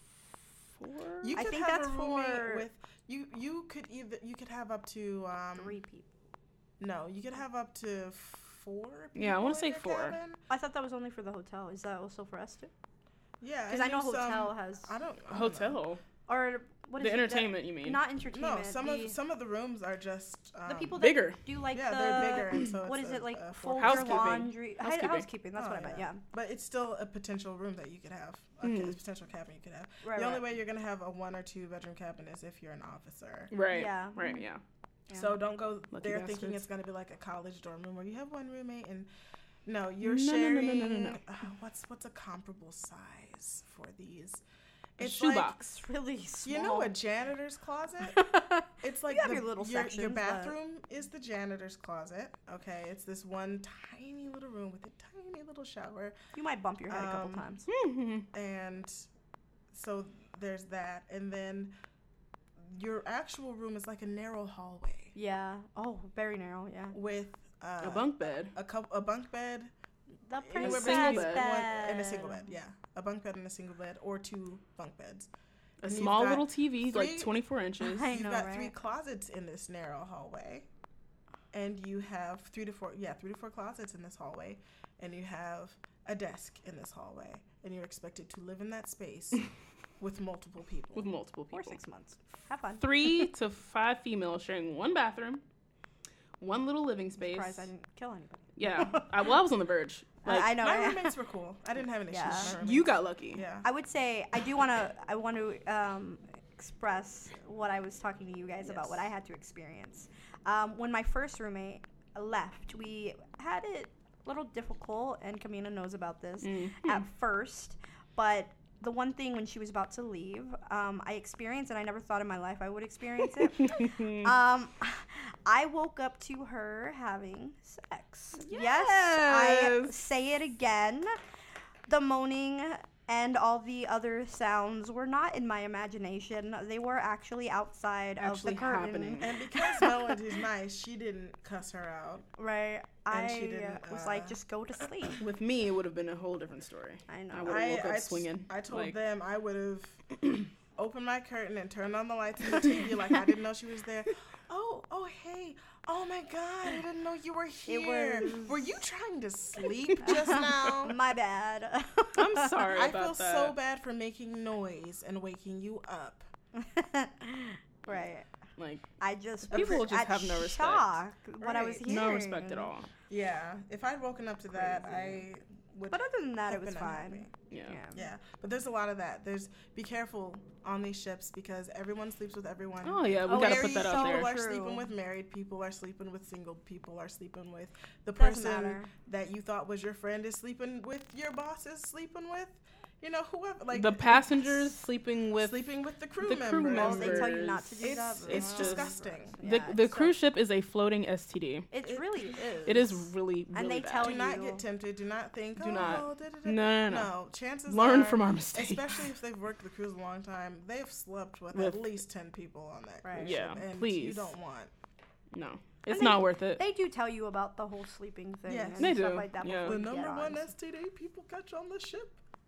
4. You I could think have that's a roommate for- with you could have up to 3 people. no, you could have up to 4 people. Yeah, I wanna in say your 4. cabin. I thought that was only for the hotel. Is that also for us too? Yeah, Because I know knew some- hotel has I don't know. Hotel. or what is The it? entertainment, you mean? Not entertainment. No, some of the rooms are just the people that bigger. do like yeah, the they're bigger, and so what it's is it like? a Fold your Housekeeping. laundry. Housekeeping. Housekeeping. That's what I meant. Yeah. But it's still a potential room that you could have, a potential cabin you could have. Right. The only right. way you're gonna have a 1 or 2 bedroom cabin is if you're an officer. Right. Yeah. Right. Yeah. Yeah. So don't go Lucky there bastards. thinking it's gonna be like a college dorm room where you have 1 roommate and no, you're No, no, no, sharing. no, no, no, no. What's a comparable size for these? A It's like, shoebox. It's really small. you know, a janitor's closet. It's like You have your little your sections, but- bathroom is the janitor's closet. Okay, it's this one tiny little room with a tiny little shower, You might bump your head a couple times. and so there's that, and then your actual room is like a narrow hallway Yeah. Oh, very narrow. Yeah. with A bunk bed. a bunk bed, The anywhere princess single between bed. one and a single bed. Yeah, a bunk bed and a single bed, or 2 bunk beds. A And you've small got little TV, like 3 24 inches. I You've know, got right? 3 closets in this narrow hallway, and you have 3 to 4 closets in this hallway, and you have a desk in this hallway, and you're expected to live in that space with multiple people. With multiple For people. 6 months. Have fun. 3 to 5 females sharing 1 bathroom, 1 little living space. Surprised I didn't kill anybody. Yeah. I was on the verge. Like, I know. My right? roommates were cool. I didn't have an issue. Yeah. with my roommates. you got lucky. Yeah. I would say I want to express what I was talking to you guys about, Yes. what I had to experience. When my first roommate left, we had it a little difficult, and Kamina knows about this at first. But the one thing when she was about to leave, I experienced, and I never thought in my life I would experience it. I woke up to her having sex. Yes, I Yes. say it again. The moaning and all the other sounds were not in my imagination. They were actually outside Actually of the curtain. happening. And because Melody's nice, she didn't cuss her out. Right. And she I didn't, was like, just go to sleep. With me, it would have been a whole different story. I know. I would have woke up swinging. I told like, them I would have opened my curtain and turned on the lights and the TV like I didn't know she was there. Oh, hey. Oh my God, I didn't know you were here. was- Were you trying to sleep just now? My bad. I'm sorry I about feel that. so bad for making noise and waking you up. Right. Like, I just People was just at have no respect. shock what I was Right. hearing. no respect at all. Yeah, if I'd woken up to that, Crazy. I would. But other than that, have it was been fine. unhappy. Yeah. Yeah, but there's a lot of that. Be careful on these ships because everyone sleeps with everyone. Oh, yeah. We Oh, got to very put that so out there. People are True. sleeping with married people, are sleeping with single people, are sleeping with the Doesn't person matter. that you thought was your friend is sleeping with your boss is sleeping with, whoever. Like The passengers sleeping with the crew the crew members. They tell you not to do It's- that. but it's no. disgusting. the Yeah, the it's cruise so- ship is a floating STD. It really is. It is really, really And they bad. tell Do not you- get tempted. Do not think. Do not. da-da-da." No. No, chances Learn are, from our mistakes. especially if they've worked the cruise a long time, they've slept with With- at least 10 people on that Right. cruise Yeah, ship, and you please. don't want. No. It's they- not worth it. They do tell you about the whole sleeping thing Yes. and They stuff do, like that yeah. before The you get number on. one STD people catch on the ship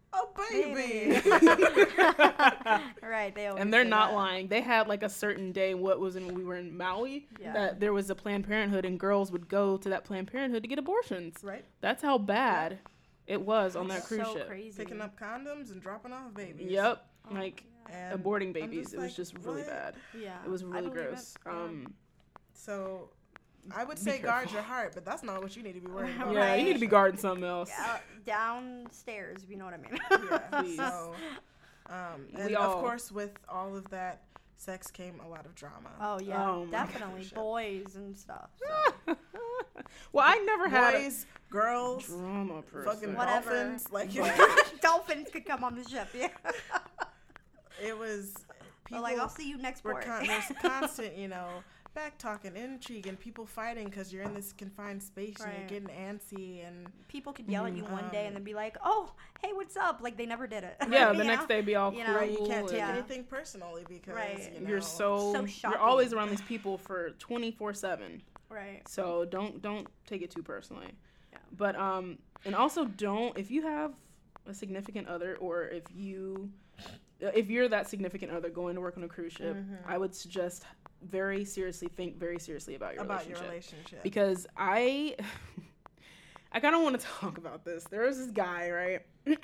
a baby. Right, they always And they're say not that. lying. They had like a certain day. We were in Maui. Yeah. That there was a Planned Parenthood, and girls would go to that Planned Parenthood to get abortions. Right. That's how bad it was on that That's cruise so ship. crazy. Picking up condoms and dropping off babies. Yep. Oh, Like And aborting I'm babies. It was like, just really what? bad. Yeah. It was I really believe gross. it. Yeah. So I would Be say guard careful. your heart, but that's not what you need to be worried about. Yeah, you need to be Right. guarding something else. Downstairs, if you know what I mean. Yeah. Please. So, and We of all- course, with all of that sex came a lot of drama. Oh yeah, Oh, my definitely gosh. boys and stuff. So. Well, I never had a Boys, girls, drama person. fucking Whatever. dolphins. Like Dolphins could come on the ship. Yeah. it was. But People like, I'll see you next were port. there's constant, back talking, intrigue, and people fighting because you're in this confined space and Right. you're getting antsy and. People could yell at you one day and then be like, "Oh, hey, what's up?" Like they never did it. Yeah, You the know? next day be all You cool. know, Right, you can't take Yeah. anything personally because Right. You're so So you're shocking. always around these people for 24/7. Right. So don't take it too personally. Yeah. But and also don't, if you have a significant other, or if you're that significant other going to work on a cruise ship, I would suggest think very seriously about your relationship. Because I kind of want to talk about this. There was this guy, right?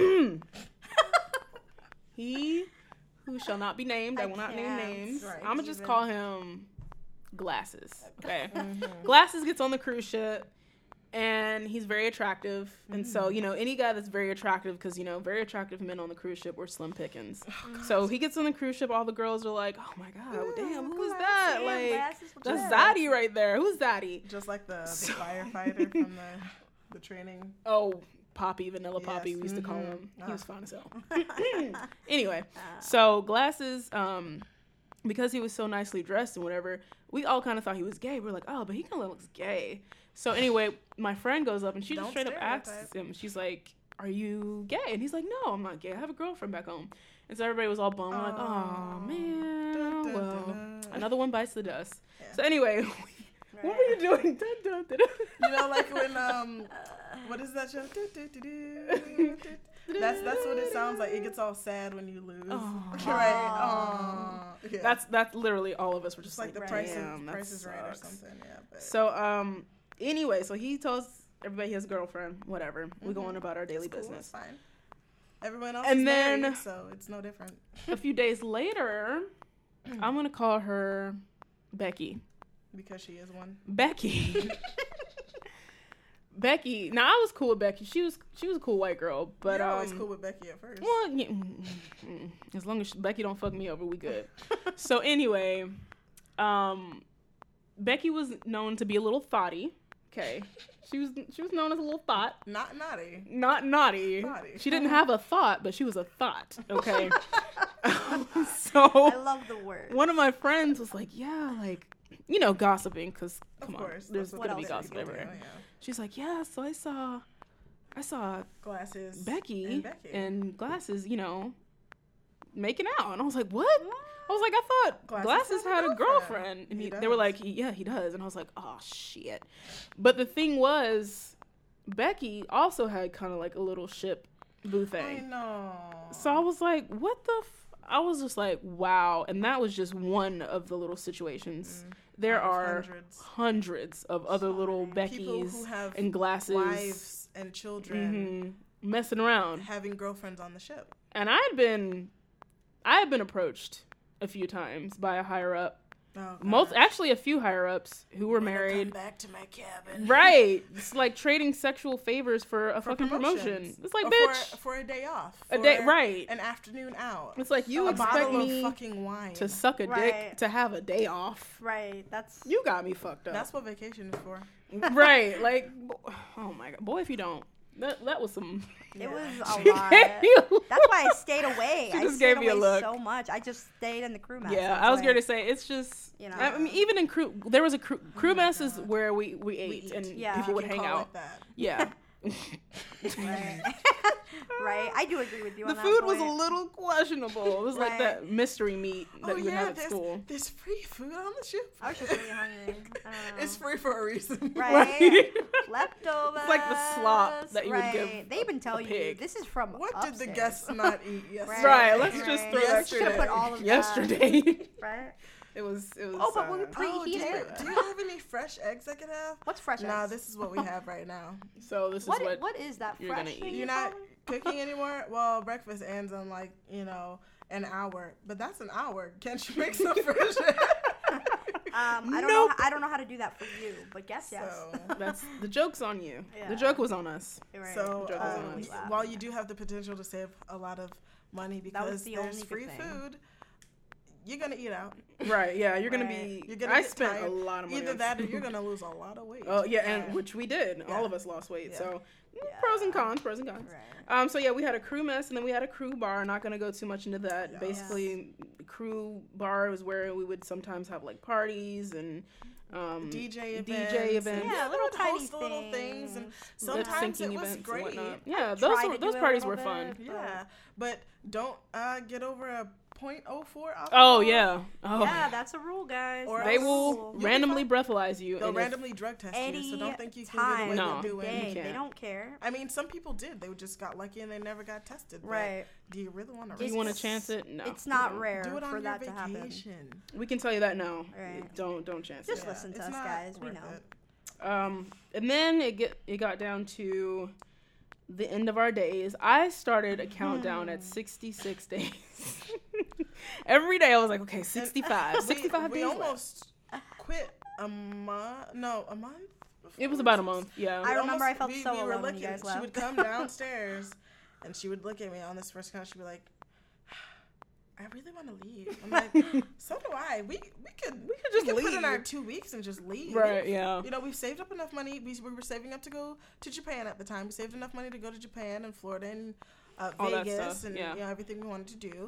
He who shall not be named, I will not name can't. names. Right. I'm gonna just Even. call him Glasses. Okay. Glasses gets on the cruise ship, and he's very attractive. And so, any guy that's very attractive, because, very attractive men on the cruise ship were slim pickings. So he gets on the cruise ship, all the girls are like, oh my God, damn, who is that? Damn, Like, Glasses, what's that's up? Zaddy right there. Who's Zaddy? Just like the firefighter from the training. Oh, Poppy, Vanilla Yes. Poppy, we used to call Mhm. him. He Ah. was fun as hell. Anyway, so Glasses, because he was so nicely dressed and whatever, we all kind of thought he was gay. We're like, oh, but he kind of looks gay. So anyway, my friend goes up and she just Don't straight up asks stereotype. him, she's like, are you gay? And he's like, no, I'm not gay. I have a girlfriend back home. And so everybody was all bummed. We're like, oh, man, Dun, dun, well, dun, dun. another one bites the dust. Yeah. So anyway, what were you doing? Dun, dun, dun, dun. Like when what is that show? That's what it sounds like. It gets all sad when you lose. Oh. Right. Aw. Yeah. That's literally all of us were just just like the like, price damn, that is right or sucks. something. Yeah. But So anyway, so he tells everybody he has a girlfriend, whatever. We go on about our daily it's cool, business. it's fine. Everyone else And is then- married, so it's no different. A few days later, I'm gonna call her Becky. Because she is one. Becky. Becky. Now I was cool with Becky. She was a cool white girl, but You're always cool with Becky at first. well, yeah, as long as Becky don't fuck me over, we good. So anyway, Becky was known to be a little thoughty. Okay, she was known as a little thought. Not naughty. Not naughty. Thoughty. She didn't have a thought, but she was a thought. Okay. I So love the word. one of my friends was like, "Yeah, like gossiping, because come Of on, course. there's that's gonna what be else gossip people do, everywhere." yeah. She's like, "Yeah, so I saw Glasses. Becky and Glasses, making out," and I was like, "What?" I was like, "I thought Glasses had a girlfriend," and He they were does. like, "Yeah, he does," and I was like, "Oh shit!" But the thing was, Becky also had kind of like a little ship boo I thing. know. So I was like, "What the?" I was just like, "Wow!" And that was just one of the little situations. There Out of are hundreds of other little people Beckys who have and Glasses wives and children messing around. having girlfriends on the ship. And I had been approached a few times by a higher up. Oh, Actually a few higher ups who were Come married. back to my cabin. Right. It's like trading sexual favors for a For fucking promotion. promotions. It's like, Or bitch, for a day off. a day, for right. An afternoon out. It's like, you a expect bottle me of fucking wine. to suck a dick Right. to have a day off. Right. That's You got me fucked up. That's what vacation is for. Right. Like, oh my God. Boy, if you don't. That was some. it was She a lot. gave me a look. That's why I stayed away. She I just stayed gave me a away look. so much. I just stayed in the crew mess. Yeah, I was going to say, it's just, I mean, even in crew, there was a crew mess is where we ate eat. and Yeah. people would You can hang call out. it that. Yeah. Right. Right. I do agree with you The on that food was a point. little questionable. It was like Right. that mystery meat that you would have at there's, school. there's free food on the ship. I was just really hungry. I don't know. It's free for a reason. Right. Leftovers. It's like the slop that you would right. give They even tell a you pig. this is from What did the upstairs. guests not eat yesterday? Right, let's just Right. throw that Yesterday. shit Put all of that. yesterday. Right. It was. Oh, but we uh, preheat do it. you have any fresh eggs I could have? What's fresh Nah, eggs? this is what we have right now. so this is What what is that you're fresh gonna thing eat. You're call not it? cooking anymore? Well, breakfast ends in like, an hour. But that's an hour. Can't you make some fresh eggs? I don't Nope. know. I don't know how to do that for you, but guess yes. So, That's the joke's on you. Yeah. The joke was on us. Right. so Joke was on us. while you do have the potential to save a lot of money was because the there's only good free thing. food, you're gonna eat out. Right? Yeah, you're gonna Right. be. You're gonna I get spent tired. a lot of money. Either on that or food. you're gonna lose a lot of weight. Oh yeah, Yeah. and which we did. All Yeah. of us lost weight. Yeah. So Yeah. pros and cons. Pros and cons. Right. So yeah, we had a crew mess and then we had a crew bar. Not gonna go too much into that. Yes. Basically, the crew bar was where we would sometimes have like parties and DJ events. DJ events. Yeah, we little would tiny host little things, and things. sometimes lip-syncing it was events and great. whatnot. Yeah, Try to do those it a parties little were fun. bit. Yeah, but don't get over a 0.04 alcohol. Oh yeah. Oh. Yeah, that's a rule, guys. Or They else will you'll be randomly fine. breathalyze you. They'll and if- randomly drug test you, so don't think you can Any get away No. with doing. Day, You they can't. don't care. I mean, some people did. They just got lucky and they never got tested. But Right. Do you really want to? Do you want to chance it? No. It's not No. rare Do it on for your that to happen. vacation. We can tell you that now. Right. Don't chance Just it. listen to it's us, not guys. We worth know. it. And then it got down to the end of our days. I started a countdown at 66 days. Every day I was like, okay, 65. 65 we days left. almost quit a month. No, a month. It was about a month. Yeah. I remember I felt we so were alone when you looking. guys She would left. come downstairs, and she would look at me on this first count. She'd be like, "I really want to leave." I'm like, "So do I. We could just put in leave. our 2 weeks and just leave." Right, yeah. We've saved up enough money. We were saving up to go to Japan at the time. We saved enough money to go to Japan and Florida and All that Vegas stuff, and yeah. everything we wanted to do.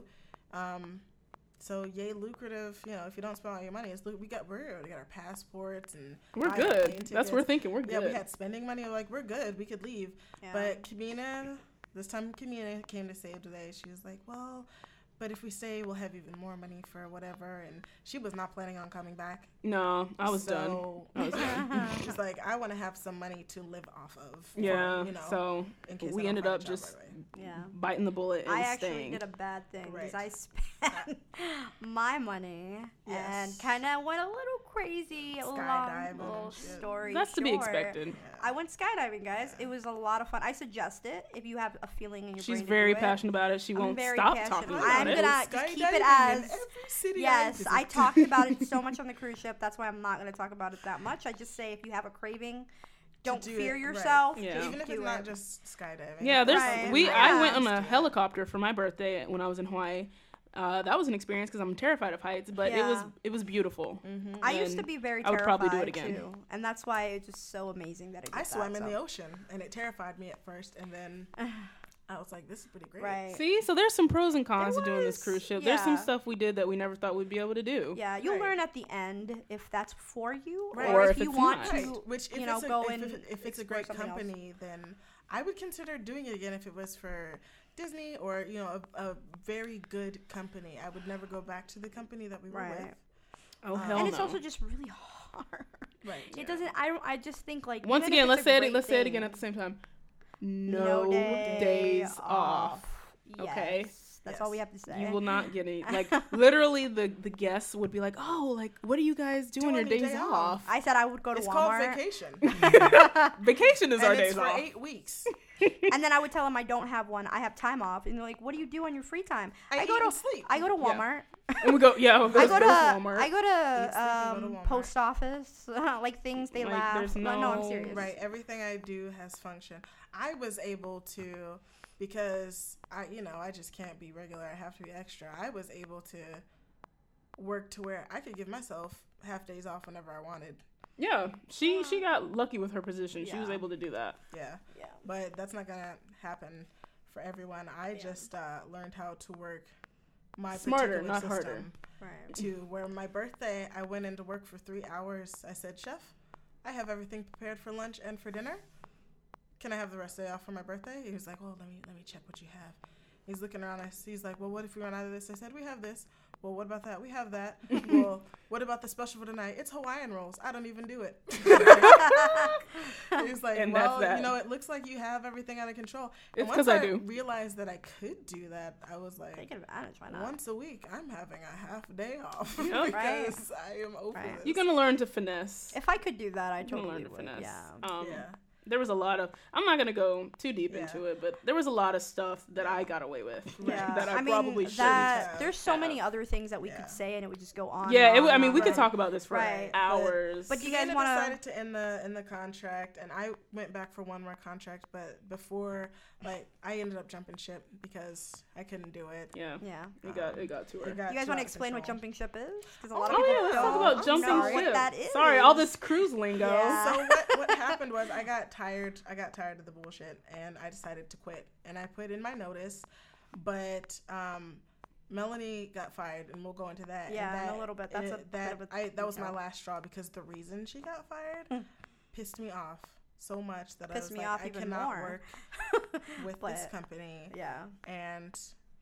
So yay lucrative. If you don't spend all your money, we got our passports and We're buy good. plane That's tickets. what we're thinking. We're good. Yeah, we had spending money. Like, we're good. We could leave. Yeah. But Kamina, this time Kamina came to save today. She was like, well, but if we stay, we'll have even more money for whatever. And she was not planning on coming back. No, I was done. So I was done. she's like, I want to have some money to live off of. for, Yeah. So in case I we don't ended find a up job just right away. Yeah. biting the bullet and I actually staying. did a bad thing because Right. I spent my money and Yes. kind of went a little crazy. A long Skydiving little and shit. story. That's to be short. expected. I went skydiving, guys. Yeah. It was a lot of fun. I suggest it if you have a feeling in your brain. She's to very do it. passionate about it. She I'm won't very stop passionate. talking I'm about it. gonna just keep it Skydiving in as- every city Yes, I I talked about it so much on the cruise ship. That's why I'm not going to talk about it that much. I just say if you have a craving, don't do fear it, right. yourself. Yeah. just Even if do it's not it. just skydiving. Yeah, there's Right. I Yeah. went on a helicopter for my birthday when I was in Hawaii. That was an experience because I'm terrified of heights, but Yeah. it was beautiful. I used to and be very I would terrified probably do it again. too, and that's why it's just so amazing that it. I swam in the ocean, and it terrified me at first, and then I was like, "This is pretty great." Right. See, so there's some pros and cons to There doing this was, cruise ship. There's some yeah. stuff we did that we never thought we'd be able to do. Yeah, you'll Right. learn at the end if that's for you, Right. or Or if if you it's want not. to, Right. Which, if you know, it's a, go if, and if it's a explore great something else. company, then I would consider doing it again if it was for Disney or a very good company. I would never go back to the company that we were Right. with. Oh hell and no. it's also just really hard. Right. It doesn't. I just think like Once even again, if let's it's a say it. great Let's say it again thing, at the same time. No days off. Okay. Yes. That's all we have to say. You will not get any. Like literally, the guests would be like, "Oh, like what do you guys do on your any days day off?" off. I said I would go to It's called Walmart, vacation. Vacation is our and it's days for off. 8 weeks. and then I would tell them I don't have one. I have time off, and they're like, "What do you do on your free time?" I go eat to and sleep. I go to Yeah. Walmart. And we go, yeah, we'll go, I go to Walmart. I go Eat, sleep, and go to to Walmart. post office, like things they Like, laugh. there's No, I'm no- serious. Right. Everything I do has function. I was able to, because I just can't be regular. I have to be extra. I was able to work to where I could give myself half days off whenever I wanted. Yeah, she got lucky with her position. She was Yeah. able to do that. Yeah. Yeah. But that's not gonna happen for everyone. I just learned how to work my Smarter, particular not system harder. Right. to where my birthday I went into work for 3 hours. I said, "Chef, I have everything prepared for lunch and for dinner. can I have the rest of the day off for my birthday? He was like, well, let me check what you have. He's looking around. He's like, well, what if we run out of this? I said, we have this. Well, what about that? We have that. Well, what about the special for tonight? It's Hawaiian rolls. I don't even do it. He's like, and well, it looks like you have everything under control. It's because I do. Realized that I could do that. I was like, take advantage. Why not? Once a week, I'm having a half day off Yep. because I am over this. You're gonna learn to finesse. If I could do that, I totally learn to would. finesse. Yeah. There was a lot of, I'm not going to go too deep into it, but there was a lot of stuff that I got away with that I probably shouldn't have. There's so many other things that we could say, and it would just go on. Yeah, and on, we could talk about this for hours. But you guys want to decided to end the contract, and I went back for one more contract, but before, I ended up jumping ship because I couldn't do it. Yeah. It got to her. You guys want to explain what jumping ship is? Because a lot of people don't let's talk about jumping ship. What that is. Sorry, all this cruise lingo. Yeah. So what happened was I got tired of the bullshit, and I decided to quit. And I put in my notice, but Melanie got fired, and we'll go into that. Yeah, in a little bit. That was my last straw because the reason she got fired pissed me off so much that I was like, I cannot work with this company. Yeah. And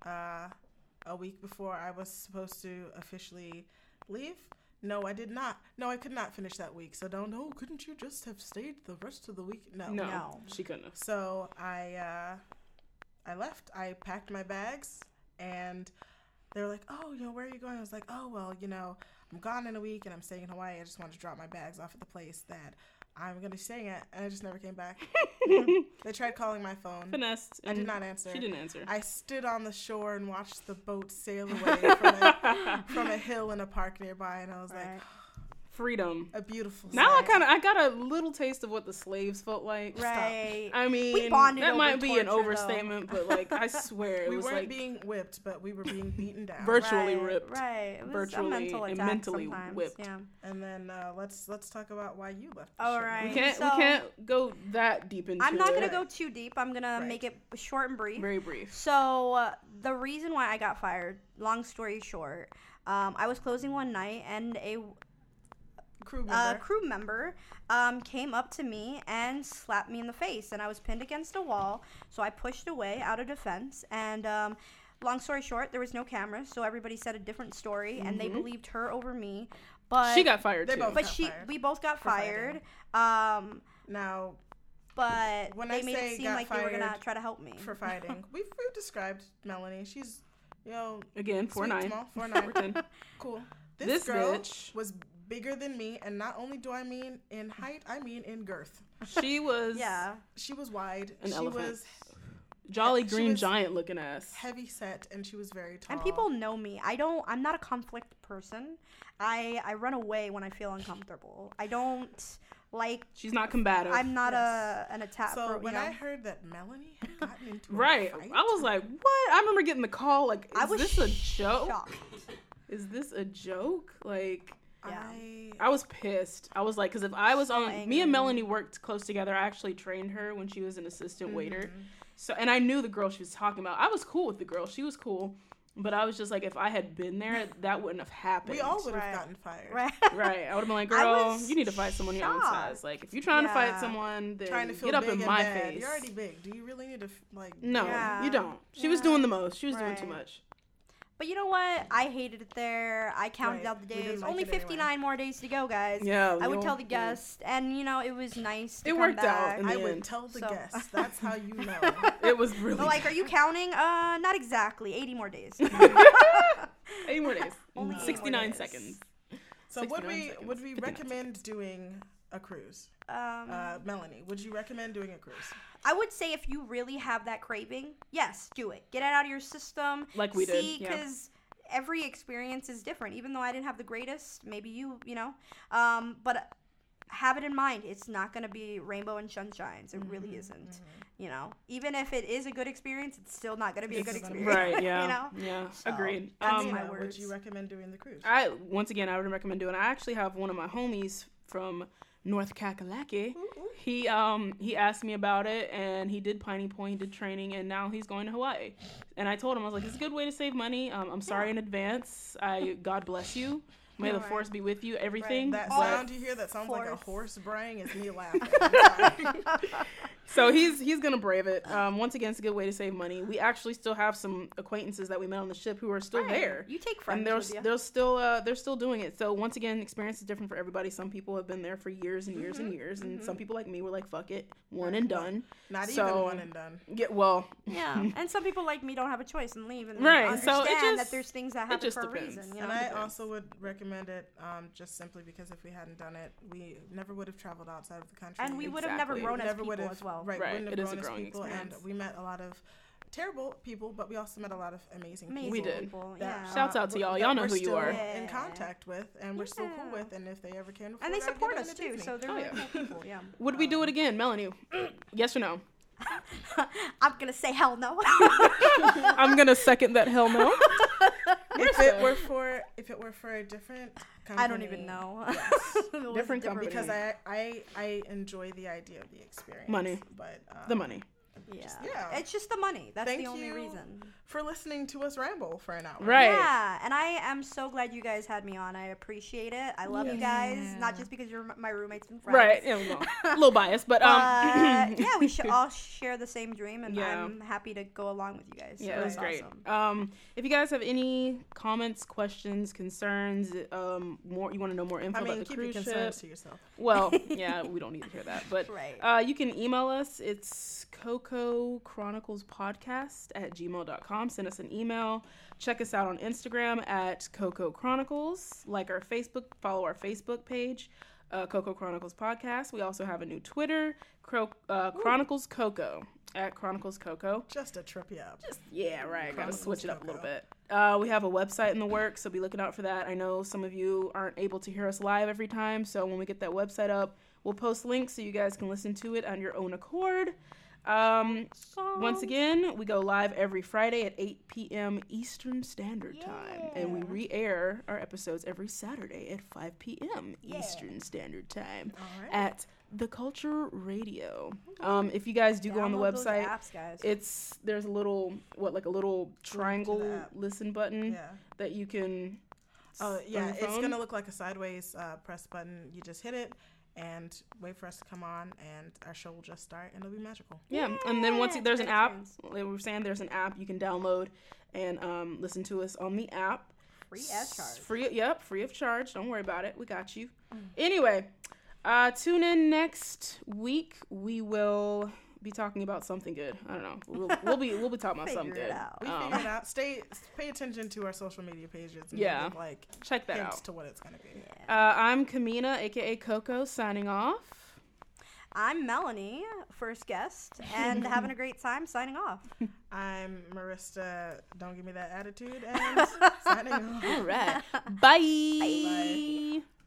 a week before I was supposed to officially leave, no, I did not. No, I could not finish that week. So couldn't you just have stayed the rest of the week? No, she couldn't have. So I left. I packed my bags, and they were like, "Oh, where are you going?" I was like, "Oh, well, I'm gone in a week, and I'm staying in Hawaii. I just wanted to drop my bags off at the place that I'm going to be staying at," and I just never came back. They tried calling my phone. Finessed. I did not answer. She didn't answer. I stood on the shore and watched the boat sail away from a hill in a park nearby, and I was like, freedom. A beautiful Now sight. I got a little taste of what the slaves felt like. Right. I mean, we bonded that over might be torture, an overstatement, but I swear it we was weren't being whipped, but we were being beaten down. Virtually ripped. Right. It was virtually a mental attack and mentally sometimes. whipped. Yeah. And then let's talk about why you left. The All show. right. We can't go that deep into it. I'm not gonna go too deep. I'm gonna make it short and brief. Very brief. So the reason why I got fired, long story short, I was closing one night and a crew member came up to me and slapped me in the face, and I was pinned against a wall, so I pushed away out of defense. And long story short, there was no cameras, so everybody said a different story, and they believed her over me. But she got fired too. We both got fired. Now, but when they made it seem like they were gonna try to help me for fighting. We've described Melanie. She's again 4'9", 4'9", cool. This girl bitch was bigger than me, and not only do I mean in height, I mean in girth. She was she was wide. An she elephant. was jolly green giant looking ass. Heavy set, and she was very tall. And people know me. I'm not a conflict person. I run away when I feel uncomfortable. I don't like. She's not combative. I'm not an attack. So when I heard that Melanie had gotten into a fight, I was like, what? I remember getting the call. Like, is this a joke? Shocked. Is this a joke? Like. Yeah. I was pissed. I was like, because if I was me and Melanie worked close together. I actually trained her when she was an assistant waiter. So, and I knew the girl she was talking about. I was cool with the girl. She was cool. But I was just like, if I had been there, that wouldn't have happened. We all would have gotten fired. Right. I would have been like, girl, you need to fight someone your own size. Like, if you're trying to fight someone, then get up in my face. You're already big. Do you really need to, No, you don't. She was doing the most. She was doing too much. But you know what? I hated it there. I counted out the days. Only 59 more days to go, guys. Yeah. I would tell the guests, and it was nice to it come worked back. out in the I end. would tell the guests. That's how you know. It was really. But are you counting? Not exactly. 80 more days. 80 more days. Only 69 seconds. So would we recommend doing a cruise? Melanie, would you recommend doing a cruise? I would say if you really have that craving, yes, do it. Get it out of your system. Like we did. Because every experience is different. Even though I didn't have the greatest, maybe you know. But have it in mind. It's not going to be rainbow and sunshines. It really isn't. Even if it is a good experience, it's still not going to be a good experience. Right, yeah. Yeah, so, Agreed. That's my words. Would you recommend doing the cruise? I would recommend doing it. I actually have one of my homies from North Kakalaki. He asked me about it, and he did Piney Point, he did training, and now he's going to Hawaii. And I told him, I was like, it's a good way to save money. I'm sorry in advance. God bless you. May the force be with you. Everything. That but- sound you hear that sounds like a horse braying is me laughing. So he's gonna brave it. Once again, it's a good way to save money. We actually still have some acquaintances that we met on the ship who are still there. You take friends and with you. they're still doing it. So once again, experience is different for everybody. Some people have been there for years and years and years, and some people like me were like, "Fuck it, one and done." Not So- even one and done. Yeah, well, Yeah, and some people like me don't have a choice and leave and Right, understand so it just- that there's things that happen just for depends. a reason. You And know? I also would recommend it just simply because if we hadn't done it, we never would have traveled outside of the country. And we would have never Exactly. grown as never people would have, as well. Right, Right, wouldn't have it is a grown as growing people, experience. and we met a lot of terrible people, but we also met a lot of amazing people. We did. People, that, yeah. Shouts out to y'all. that Y'all know we're who you still are. in Yeah. contact with, and we're still cool Yeah. with, and if they ever can afford And they it, I'd support get us them to too, Disney. so they're Oh, really yeah. cool people. Yeah. would we do it again, Melanie? Yes or no? I'm gonna say hell no. I'm gonna second that. Hell no. If it were for a different company, I don't even know. It was Different company. because I enjoy the idea of the experience. Money. But The money. Yeah. It's just the money. That's Thank the only you reason. for listening to us ramble for an hour. Right. Yeah, and I am so glad you guys had me on. I appreciate it. I love you guys, not just because you're my roommates and friends. Right. Yeah, well, a little biased, but Yeah, we should all share the same dream, and Yeah. I'm happy to go along with you guys. yeah, So it was that's great. awesome. If you guys have any comments, questions, concerns, more you want to know more info I mean, about the keep your cruise ship. concerns to yourself. Well, yeah, we don't need to hear that, but Right. you can email us. It's cocochroniclespodcast@gmail.com. Send us an email. Check us out on Instagram at Coco Chronicles. Like our Facebook, follow our Facebook page, Coco Chronicles Podcast. We also have a new Twitter, Chronicles Coco, at Chronicles Coco. Just to trip you up. Yeah, right. Gotta Chronicles switch it up a little Coco. bit. We have a website in the works, so be looking out for that. I know some of you aren't able to hear us live every time, so when we get that website up, we'll post links so you guys can listen to it on your own accord. Once again, we go live every Friday at 8 p.m. Eastern Standard Time, and we re-air our episodes every Saturday at 5 p.m. Eastern Standard Time All right. at The Culture Radio. If you guys do go on the Download those website, apps, guys. there's a little triangle app. listen button Yeah. that you can. Oh on yeah, your it's phone. gonna look like a sideways press button. You just hit it and wait for us to come on, and our show will just start, and it'll be magical. Yeah, and then once Yeah, there's an great app, experience. like we were saying, there's an app you can download and listen to us on the app. Free as charge. Free of charge. Don't worry about it. We got you. Anyway, tune in next week. We will be talking about something good. I don't know. We'll be talking about something Figure it good. out. We figured it out. Pay attention to our social media pages. And Yeah. we'll give, like Check that hints out. to what it's gonna be. I'm Kamina, aka Coco, signing off. I'm Melanie, first guest, and having a great time signing off. I'm Marista. Don't give me that attitude. And signing off. All right. Bye. Bye.